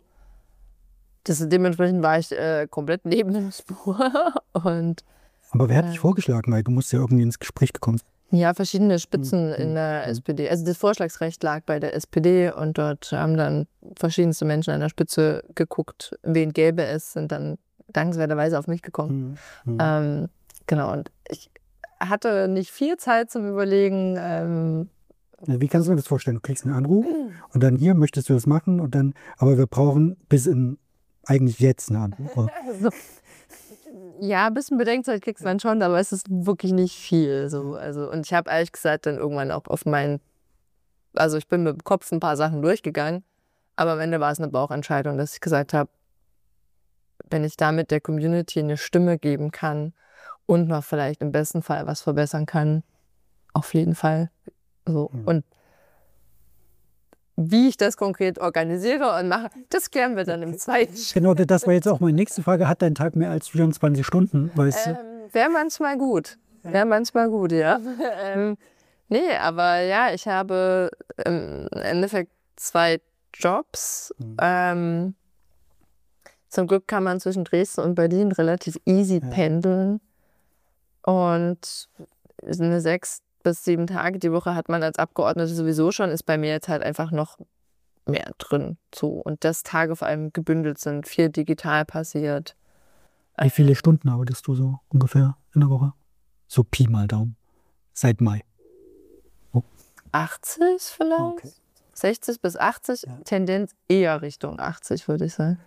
Das, dementsprechend war ich äh, komplett neben dem Spur und Aber wer hat dich Ähm. vorgeschlagen? Weil du musst ja irgendwie ins Gespräch gekommen sein. ja, verschiedene Spitzen Mhm. in der Mhm. S P D. Also das Vorschlagsrecht lag bei der S P D und dort haben dann verschiedenste Menschen an der Spitze geguckt, wen gäbe es, sind dann dankenswerterweise auf mich gekommen. Mhm. Mhm. Ähm, genau, und ich hatte nicht viel Zeit zum Überlegen. Ähm, Wie kannst du dir das vorstellen? Du kriegst einen Anruf und dann hier möchtest du das machen und dann, aber wir brauchen bis in eigentlich jetzt einen Anruf. also, Ja, ein bisschen Bedenkzeit kriegst du dann schon, aber es ist wirklich nicht viel. So. Also, und ich habe ehrlich gesagt dann irgendwann auch auf meinen, also ich bin mit dem Kopf ein paar Sachen durchgegangen, aber am Ende war es eine Bauchentscheidung, dass ich gesagt habe, wenn ich damit der Community eine Stimme geben kann und noch vielleicht im besten Fall was verbessern kann, auf jeden Fall. So. Mhm. Und wie ich das konkret organisiere und mache, das klären wir dann im zweiten Schritt. Genau, das war jetzt auch meine nächste Frage. Hat dein Tag mehr als vierundzwanzig Stunden? Weißt du? Ähm, Wäre manchmal gut. Wäre manchmal gut, ja. ähm, nee, aber ja, ich habe im Endeffekt zwei Jobs. Mhm. Ähm, zum Glück kann man zwischen Dresden und Berlin relativ easy Ja. pendeln. Und eine sechs bis sieben Tage die Woche hat man als Abgeordnete sowieso schon, ist bei mir jetzt halt einfach noch mehr drin. So. Und dass Tage vor allem gebündelt sind, viel digital passiert. Wie viele Stunden arbeitest du so ungefähr in der Woche? So Pi mal Daumen. Seit Mai. achtzig vielleicht? Okay. sechzig bis achtzig, Ja. Tendenz eher Richtung achtzig, würde ich sagen.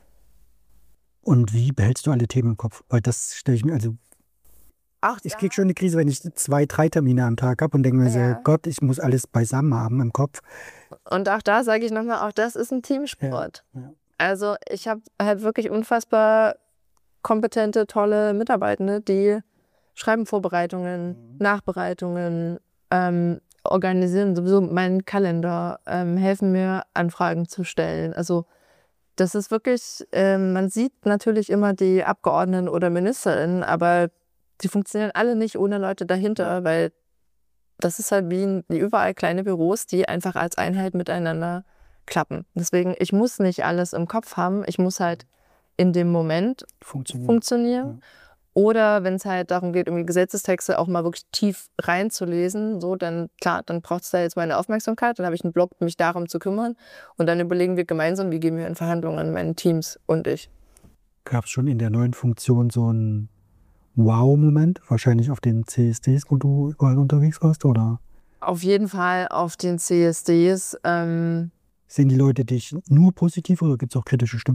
Und wie behältst du alle Themen im Kopf? Weil das stelle ich mir, also Ach, ich kriege schon eine Krise, wenn ich zwei, drei Termine am Tag habe und denke mir Ja. so, Gott, ich muss alles beisammen haben im Kopf. Und auch da sage ich nochmal, auch das ist ein Teamsport. Ja, ja. Also ich habe halt wirklich unfassbar kompetente, tolle Mitarbeitende, die schreiben Vorbereitungen, Mhm. Nachbereitungen, ähm, organisieren sowieso meinen Kalender, ähm, helfen mir, Anfragen zu stellen. Also das ist wirklich, ähm, man sieht natürlich immer die Abgeordneten oder MinisterInnen, aber die funktionieren alle nicht ohne Leute dahinter, weil das ist halt wie, in- wie überall kleine Büros, die einfach als Einheit miteinander klappen. Deswegen, ich muss nicht alles im Kopf haben, ich muss halt in dem Moment Funktioniert. funktionieren. Ja. Oder wenn es halt darum geht, irgendwie Gesetzestexte auch mal wirklich tief reinzulesen, so, dann klar, dann braucht es da jetzt meine Aufmerksamkeit, dann habe ich einen Blog, mich darum zu kümmern und dann überlegen wir gemeinsam, wie gehen wir in Verhandlungen, meine Teams und ich. Gab es schon in der neuen Funktion so einen Wow-Moment? Wahrscheinlich auf den C S Ds, wo du überall unterwegs warst, oder? Auf jeden Fall auf den C S Ds. Ähm, Sehen die Leute dich nur positiv oder gibt es auch kritische Stimmen?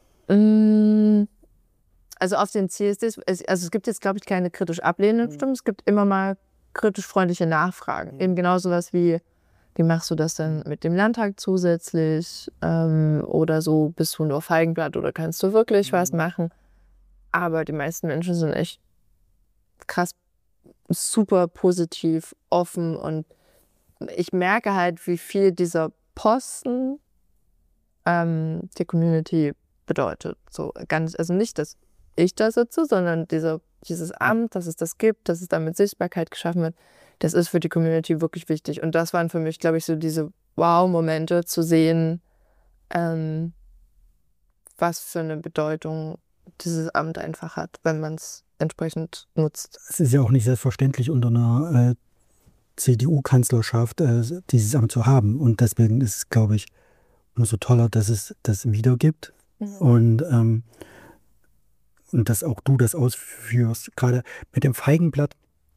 mh, also auf den C S Ds, es, also es gibt jetzt, glaube ich, keine kritisch ablehnenden Stimmen, es gibt immer mal kritisch freundliche Nachfragen. Eben genau sowas wie, wie machst du das denn mit dem Landtag zusätzlich? Ähm, oder so, bist du nur Feigenblatt oder kannst du wirklich was machen? Aber die meisten Menschen sind echt krass, super positiv, offen und ich merke halt, wie viel dieser Posten ähm, der Community bedeutet. So ganz, also nicht, dass ich da sitze, sondern dieser, dieses Amt, dass es das gibt, dass es damit Sichtbarkeit geschaffen wird, das ist für die Community wirklich wichtig. Und das waren für mich, glaube ich, so diese Wow-Momente zu sehen, ähm, was für eine Bedeutung dieses Amt einfach hat, wenn man es entsprechend nutzt. Es ist ja auch nicht selbstverständlich unter einer äh, C D U-Kanzlerschaft äh, dieses Amt zu haben. Und deswegen ist es, glaube ich, umso toller, dass es das wieder gibt. Mhm. Und, ähm, und dass auch du das ausführst. Gerade mit dem Feigenblatt,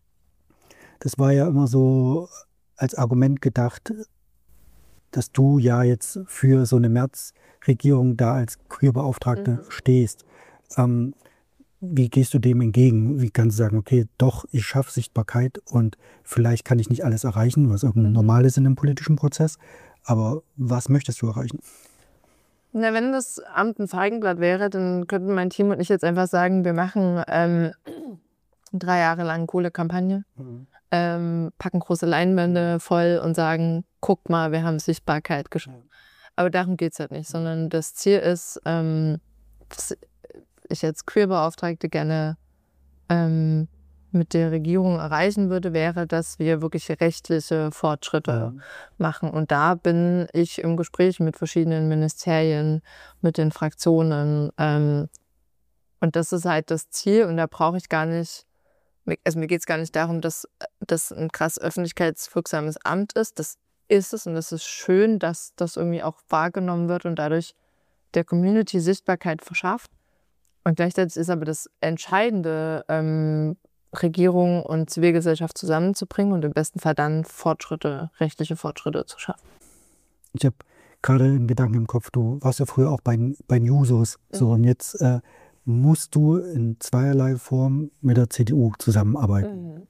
das war ja immer so als Argument gedacht, dass du ja jetzt für so eine Merz-Regierung da als Queerbeauftragte Mhm. stehst. Ähm, wie gehst du dem entgegen? Wie kannst du sagen, okay, doch, ich schaffe Sichtbarkeit und vielleicht kann ich nicht alles erreichen, was irgendwie Mhm. normal ist in einem politischen Prozess, aber was möchtest du erreichen? Na, wenn das Amt ein Feigenblatt wäre, dann könnten mein Team und ich jetzt einfach sagen, wir machen ähm, drei Jahre lang Kohlekampagne, ähm, packen große Leinwände voll und sagen, guck mal, wir haben Sichtbarkeit geschaffen. Aber darum geht es halt nicht, sondern das Ziel ist, ähm, was ich als Queerbeauftragte gerne ähm, mit der Regierung erreichen würde, wäre, dass wir wirklich rechtliche Fortschritte Mhm. machen. Und da bin ich im Gespräch mit verschiedenen Ministerien, mit den Fraktionen. Ähm, und das ist halt das Ziel. Und da brauche ich gar nicht, also mir geht es gar nicht darum, dass das ein krass öffentlichkeitswirksames Amt ist. Das ist es und es ist schön, dass das irgendwie auch wahrgenommen wird und dadurch der Community Sichtbarkeit verschafft. Und gleichzeitig ist aber das Entscheidende, ähm, Regierung und Zivilgesellschaft zusammenzubringen und im besten Fall dann Fortschritte, rechtliche Fortschritte zu schaffen. Ich habe gerade einen Gedanken im Kopf, du warst ja früher auch bei, bei den Jusos, so, und jetzt äh, musst du in zweierlei Form mit der C D U zusammenarbeiten. Mhm.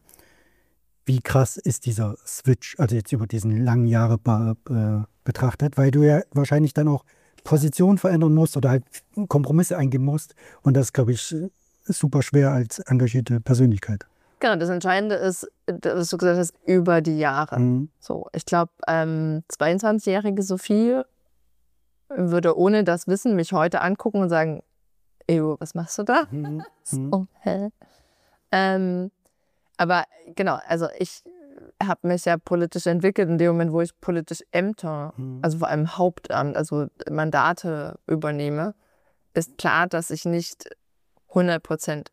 Wie krass ist dieser Switch, also jetzt über diesen langen Jahre be, äh, betrachtet, weil du ja wahrscheinlich dann auch Position verändern musst oder halt Kompromisse eingehen musst. Und das, glaube ich, ist super schwer als engagierte Persönlichkeit. Genau, das Entscheidende ist, was du gesagt hast, über die Jahre. Mhm. So, ich glaube, ähm, zweiundzwanzigjährige Sophie würde ohne das Wissen mich heute angucken und sagen, Ejo, was machst du da? Mhm. So, hä? Ähm, aber genau, also ich habe mich ja politisch entwickelt in dem Moment, wo ich politisch Ämter, Mhm. also vor allem Hauptamt, also Mandate übernehme, ist klar, dass ich nicht hundert Prozent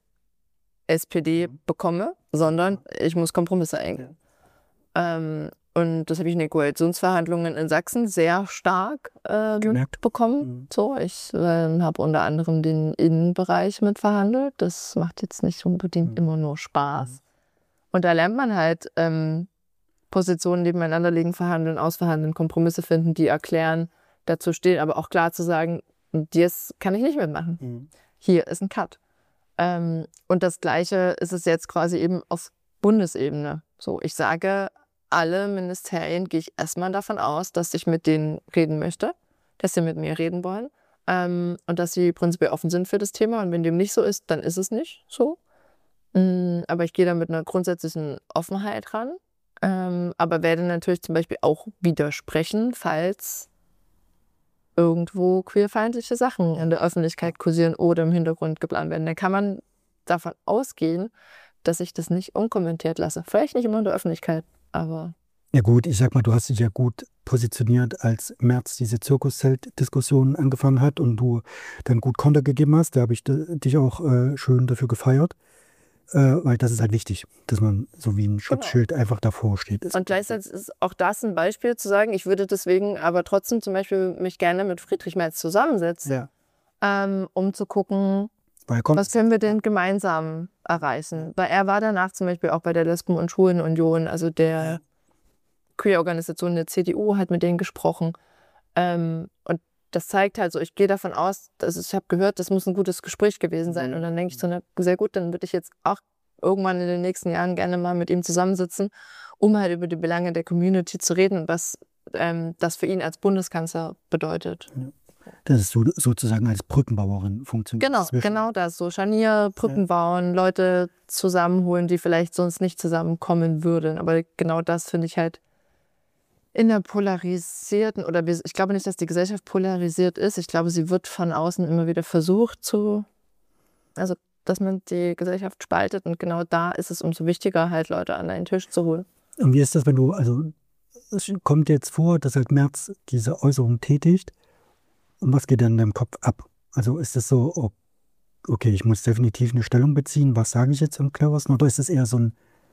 S P D bekomme, sondern ich muss Kompromisse eingehen. Ja. Ähm, und das habe ich in den Koalitionsverhandlungen in Sachsen sehr stark äh, Gemerkt. bekommen. Mhm. So, ich äh, habe unter anderem den Innenbereich mitverhandelt. Das macht jetzt nicht unbedingt Mhm. immer nur Spaß. Und da lernt man halt ähm, Positionen nebeneinander legen, verhandeln, ausverhandeln, Kompromisse finden, die erklären, dazu stehen, aber auch klar zu sagen, das kann ich nicht mitmachen. Mhm. Hier ist ein Cut. Ähm, und das Gleiche ist es jetzt quasi eben auf Bundesebene. So, ich sage, alle Ministerien gehe ich erstmal davon aus, dass ich mit denen reden möchte, dass sie mit mir reden wollen ähm, und dass sie prinzipiell offen sind für das Thema. Und wenn dem nicht so ist, dann ist es nicht so. Mm, aber ich gehe da mit einer grundsätzlichen Offenheit ran, ähm, aber werde natürlich zum Beispiel auch widersprechen, falls irgendwo queerfeindliche Sachen in der Öffentlichkeit kursieren oder im Hintergrund geplant werden. Dann kann man davon ausgehen, dass ich das nicht unkommentiert lasse. Vielleicht nicht immer in der Öffentlichkeit, aber... Ja gut, ich sag mal, du hast dich ja gut positioniert, als im März diese Zirkuszelt-Diskussion angefangen hat und du dann gut Konter gegeben hast. Da habe ich dich auch äh, schön dafür gefeiert. Äh, weil das ist halt wichtig, dass man so wie ein Schutzschild genau. einfach davor steht. Und gleichzeitig ist auch das ein Beispiel zu sagen, ich würde deswegen aber trotzdem zum Beispiel mich gerne mit Friedrich Merz zusammensetzen, ja. ähm, um zu gucken, was können wir denn gemeinsam erreichen. Weil er war danach zum Beispiel auch bei der Lesben- und Schwulenunion, also der Queer-Organisation der C D U, hat mit denen gesprochen. Ähm, und das zeigt halt so, ich gehe davon aus, dass ich habe gehört, das muss ein gutes Gespräch gewesen sein. Und dann denke ich so, na, sehr gut, dann würde ich jetzt auch irgendwann in den nächsten Jahren gerne mal mit ihm zusammensitzen, um halt über die Belange der Community zu reden und was ähm, das für ihn als Bundeskanzler bedeutet. Ja. Das ist so, sozusagen als Brückenbauerin funktioniert. Genau, zwischen. genau das. So Scharnier, Brücken ja. bauen, Leute zusammenholen, die vielleicht sonst nicht zusammenkommen würden. Aber genau das finde ich halt in der polarisierten, oder ich glaube nicht, dass die Gesellschaft polarisiert ist. Ich glaube, sie wird von außen immer wieder versucht zu, also dass man die Gesellschaft spaltet. Und genau da ist es umso wichtiger, halt Leute an einen Tisch zu holen. Und wie ist das, wenn du, also es kommt jetzt vor, dass halt Merz diese Äußerung tätigt. Und was geht dann in deinem Kopf ab? Also ist es so, okay, ich muss definitiv eine Stellung beziehen, was sage ich jetzt am cleversten? Oder ist es eher so ein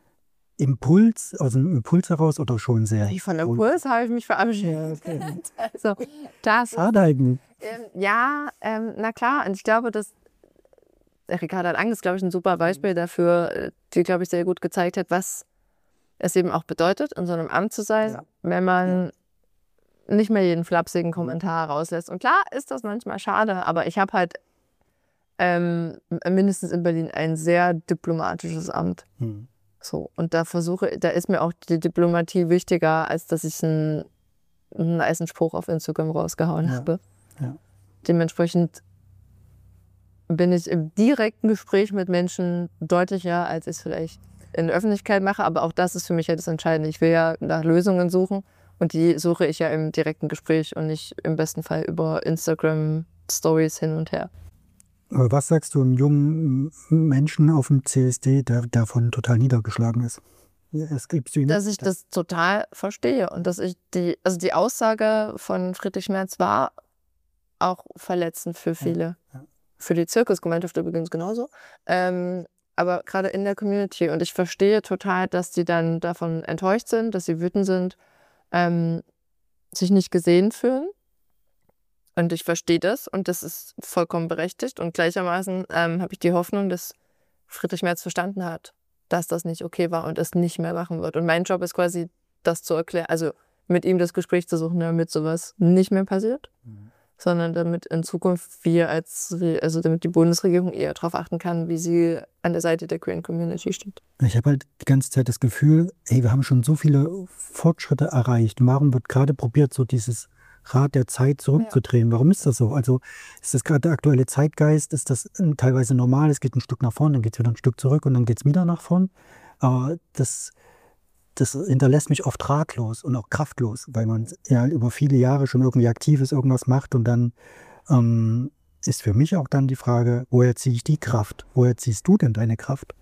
Impuls, aus einem Impuls heraus oder schon sehr? Von Impuls habe ich mich verabschiedet. Ja, okay. Also, das Schade eigentlich. Ähm, ja, ähm, na klar. Und ich glaube, dass Ricarda Lang ist, glaube ich, ein super Beispiel dafür, die, glaube ich, sehr gut gezeigt hat, was es eben auch bedeutet, in so einem Amt zu sein, ja. wenn man nicht mehr jeden flapsigen Kommentar rauslässt. Und klar ist das manchmal schade, aber ich habe halt ähm, mindestens in Berlin ein sehr diplomatisches Amt. Hm. So, und da versuche, da ist mir auch die Diplomatie wichtiger, als dass ich einen, einen heißen Spruch auf Instagram rausgehauen ja. habe. Ja. Dementsprechend bin ich im direkten Gespräch mit Menschen deutlicher, als ich es vielleicht in der Öffentlichkeit mache. Aber auch das ist für mich ja das Entscheidende. Ich will ja nach Lösungen suchen und die suche ich ja im direkten Gespräch und nicht im besten Fall über Instagram-Stories hin und her. Was sagst du einem jungen Menschen auf dem C S D, der davon total niedergeschlagen ist? Es gibst du ihn dass ich das total verstehe und dass ich die, also die Aussage von Friedrich Merz war auch verletzend für viele. Ja, ja. Für die Zirkusgemeinschaft übrigens genauso. Ähm, aber gerade in der Community. Und ich verstehe total, dass die dann davon enttäuscht sind, dass sie wütend sind, ähm, sich nicht gesehen fühlen. Und ich verstehe das und das ist vollkommen berechtigt. Und gleichermaßen ähm, habe ich die Hoffnung, dass Friedrich Merz verstanden hat, dass das nicht okay war und es nicht mehr machen wird. Und mein Job ist quasi, das zu erklären, also mit ihm das Gespräch zu suchen, damit sowas nicht mehr passiert. Mhm. sondern damit in Zukunft wir als, also damit die Bundesregierung eher darauf achten kann, wie sie an der Seite der queeren Community steht. Ich habe halt die ganze Zeit das Gefühl, ey, wir haben schon so viele Fortschritte erreicht. Und warum wird gerade probiert, so dieses Rad der Zeit zurückzudrehen? Ja. Warum ist das so? Also ist das gerade der aktuelle Zeitgeist? Ist das teilweise normal? Es geht ein Stück nach vorne, dann geht es wieder ein Stück zurück und dann geht es wieder nach vorn. Aber das, das hinterlässt mich oft ratlos und auch kraftlos, weil man ja über viele Jahre schon irgendwie aktiv ist, irgendwas macht und dann ähm, ist für mich auch dann die Frage, woher ziehe ich die Kraft? Woher ziehst du denn deine Kraft?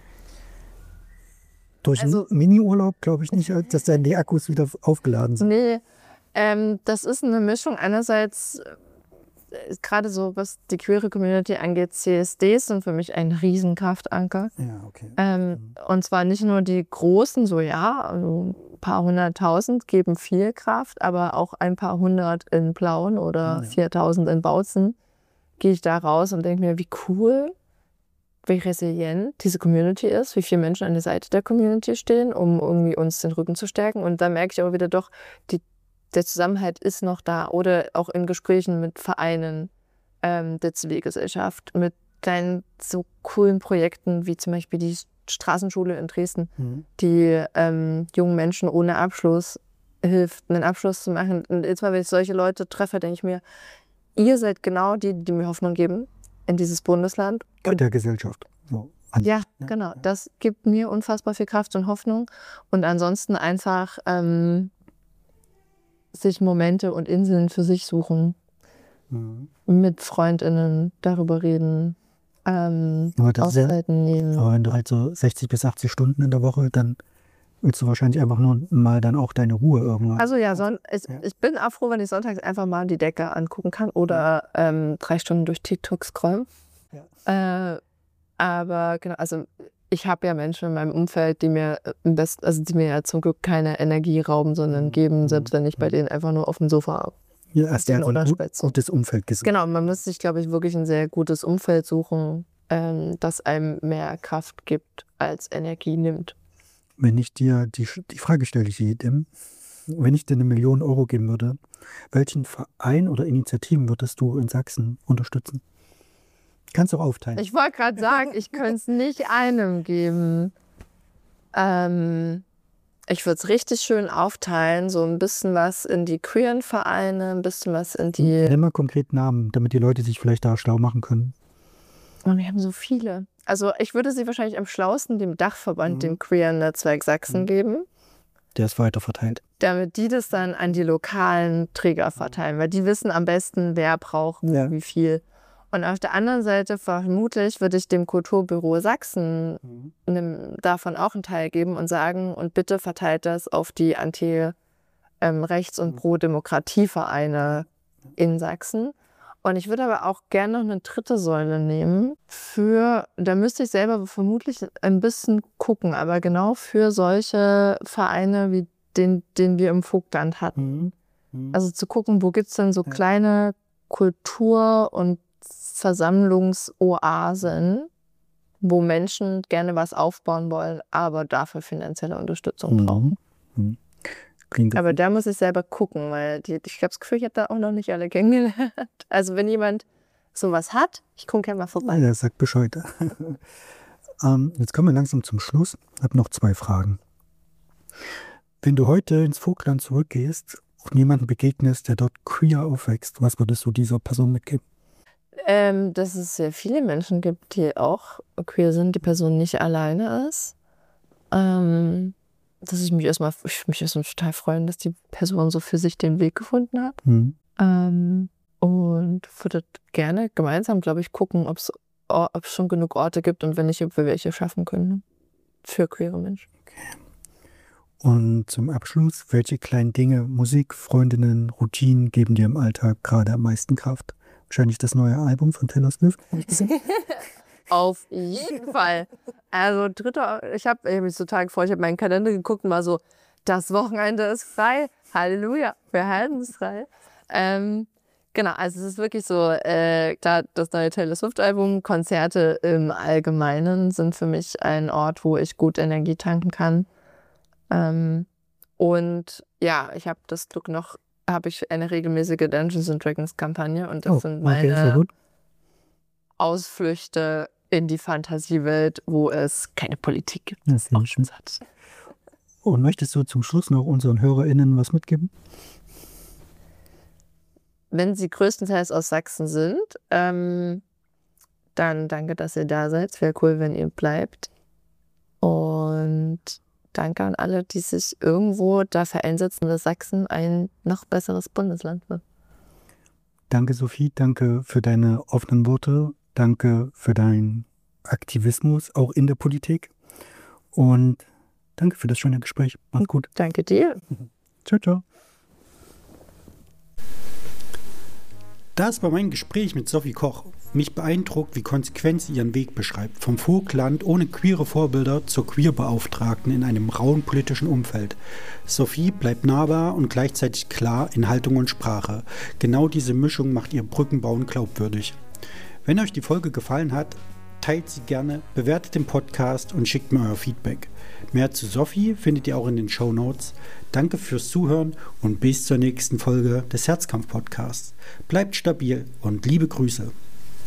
Durch also, einen Mini-Urlaub glaube ich nicht, dass dann die Akkus wieder aufgeladen sind. Nee, ähm, das ist eine Mischung. Einerseits, äh, gerade so, was die queere Community angeht, C S Ds sind für mich ein Riesenkraftanker. Ja, okay. Ähm, mhm. Und zwar nicht nur die großen, so ja, also ein paar hunderttausend geben viel Kraft, aber auch ein paar hundert in Plauen oder ja. viertausend in Bautzen. Gehe ich da raus und denke mir, wie cool, wie resilient diese Community ist, wie viele Menschen an der Seite der Community stehen, um irgendwie uns den Rücken zu stärken. Und da merke ich aber wieder doch, die, der Zusammenhalt ist noch da. Oder auch in Gesprächen mit Vereinen ähm, der Zivilgesellschaft, mit kleinen, so coolen Projekten, wie zum Beispiel die Straßenschule in Dresden, mhm. die ähm, jungen Menschen ohne Abschluss hilft, einen Abschluss zu machen. Und jetzt mal, wenn ich solche Leute treffe, denke ich mir, ihr seid genau die, die mir Hoffnung geben in dieses Bundesland. Und der Gesellschaft. So. Ja, ja, genau. Das gibt mir unfassbar viel Kraft und Hoffnung. Und ansonsten einfach ähm, sich Momente und Inseln für sich suchen. Mhm. Mit FreundInnen darüber reden. Ähm, Auszeiten nehmen. Aber wenn du halt so sechzig bis achtzig Stunden in der Woche, dann willst du wahrscheinlich einfach nur mal dann auch deine Ruhe irgendwann. Also ja, son- ich, ja. ich bin auch froh, wenn ich sonntags einfach mal die Decke angucken kann oder ja. ähm, drei Stunden durch TikTok scrollen. Ja. Äh, aber genau, also ich habe ja Menschen in meinem Umfeld, die mir im besten, also die mir ja zum Glück keine Energie rauben, sondern geben, selbst wenn ich bei denen einfach nur auf dem Sofa ja, also der oder ein gut, gutes Umfeld gesucht. Genau, man muss sich, glaube ich, wirklich ein sehr gutes Umfeld suchen, ähm, das einem mehr Kraft gibt, als Energie nimmt. Wenn ich dir, die, die Frage stelle ich jedem, wenn ich dir eine Million Euro geben würde, welchen Verein oder Initiativen würdest du in Sachsen unterstützen? Kannst du auch aufteilen. Ich wollte gerade sagen, ich könnte es nicht einem geben. Ähm, ich würde es richtig schön aufteilen, so ein bisschen was in die queeren Vereine, ein bisschen was in die... Nenn mal konkret Namen, damit die Leute sich vielleicht da schlau machen können. Und wir haben so viele. Also ich würde sie wahrscheinlich am schlausten dem Dachverband, mhm. dem Queeren Netzwerk Sachsen mhm. geben. Der ist weiter verteilt. Damit die das dann an die lokalen Träger verteilen, weil die wissen am besten, wer braucht ja. wie viel. Und auf der anderen Seite vermutlich würde ich dem Kulturbüro Sachsen mhm. ne, davon auch einen Teil geben und sagen, und bitte verteilt das auf die Anti-Rechts- und Pro-Demokratie-Vereine in Sachsen. Und ich würde aber auch gerne noch eine dritte Säule nehmen für, da müsste ich selber vermutlich ein bisschen gucken, aber genau für solche Vereine wie den, den wir im Vogtland hatten. Mhm. Mhm. Also zu gucken, wo gibt es denn so ja. kleine Kultur- und Versammlungsoasen, wo Menschen gerne was aufbauen wollen, aber dafür finanzielle Unterstützung mhm. brauchen. Mhm. Aber da muss ich selber gucken, weil die, ich habe das Gefühl, ich habe da auch noch nicht alle kennengelernt. Also wenn jemand sowas hat, ich komme gerne mal vorbei. Ja, sag Bescheid. ähm, jetzt kommen wir langsam zum Schluss. Ich habe noch zwei Fragen. Wenn du heute ins Vogtland zurückgehst und jemanden begegnest, der dort queer aufwächst, was würdest du dieser Person mitgeben? Ähm, dass es sehr viele Menschen gibt, die auch queer sind, die Person nicht alleine ist. Ähm... dass ich mich erstmal, ich mich erstmal total freuen, dass die Person so für sich den Weg gefunden hat. Mhm. Ähm, und würde gerne gemeinsam, glaube ich, gucken, ob es schon genug Orte gibt und wenn nicht, ob wir welche schaffen können für queere Menschen. Okay. Und zum Abschluss, welche kleinen Dinge, Musik, Freundinnen, Routinen geben dir im Alltag gerade am meisten Kraft? Wahrscheinlich das neue Album von Taylor Swift. Auf jeden Fall. Also dritter, ich habe hab mich total gefreut, ich habe meinen Kalender geguckt und war so, das Wochenende ist frei. Halleluja, wir halten es frei. Ähm, genau, also es ist wirklich so, äh, klar, das neue Taylor Swift-Album, Konzerte im Allgemeinen sind für mich ein Ort, wo ich gut Energie tanken kann. Ähm, und ja, ich habe das Glück noch habe ich eine regelmäßige Dungeons and Dragons Kampagne und das Oh, sind okay, sehr meine gut. Ausflüchte in die Fantasiewelt, wo es keine Politik gibt. Das ist sehr Auch schön. Satz. Und möchtest du zum Schluss noch unseren HörerInnen was mitgeben? Wenn Sie größtenteils aus Sachsen sind, ähm, dann danke, dass ihr da seid. Es wäre cool, wenn ihr bleibt. Und danke an alle, die sich irgendwo dafür einsetzen, dass Sachsen ein noch besseres Bundesland wird. Danke, Sophie. Danke für deine offenen Worte. Danke für deinen Aktivismus, auch in der Politik. Und danke für das schöne Gespräch. Mach's gut. Danke dir. Ciao, ciao. Das war mein Gespräch mit Sophie Koch. Mich beeindruckt, wie konsequent sie ihren Weg beschreibt. Vom Vogtland ohne queere Vorbilder zur Queerbeauftragten in einem rauen politischen Umfeld. Sophie bleibt nahbar und gleichzeitig klar in Haltung und Sprache. Genau diese Mischung macht ihr Brückenbauen glaubwürdig. Wenn euch die Folge gefallen hat, teilt sie gerne, bewertet den Podcast und schickt mir euer Feedback. Mehr zu Sophie findet ihr auch in den Shownotes. Danke fürs Zuhören und bis zur nächsten Folge des Herzkampf-Podcasts. Bleibt stabil und liebe Grüße.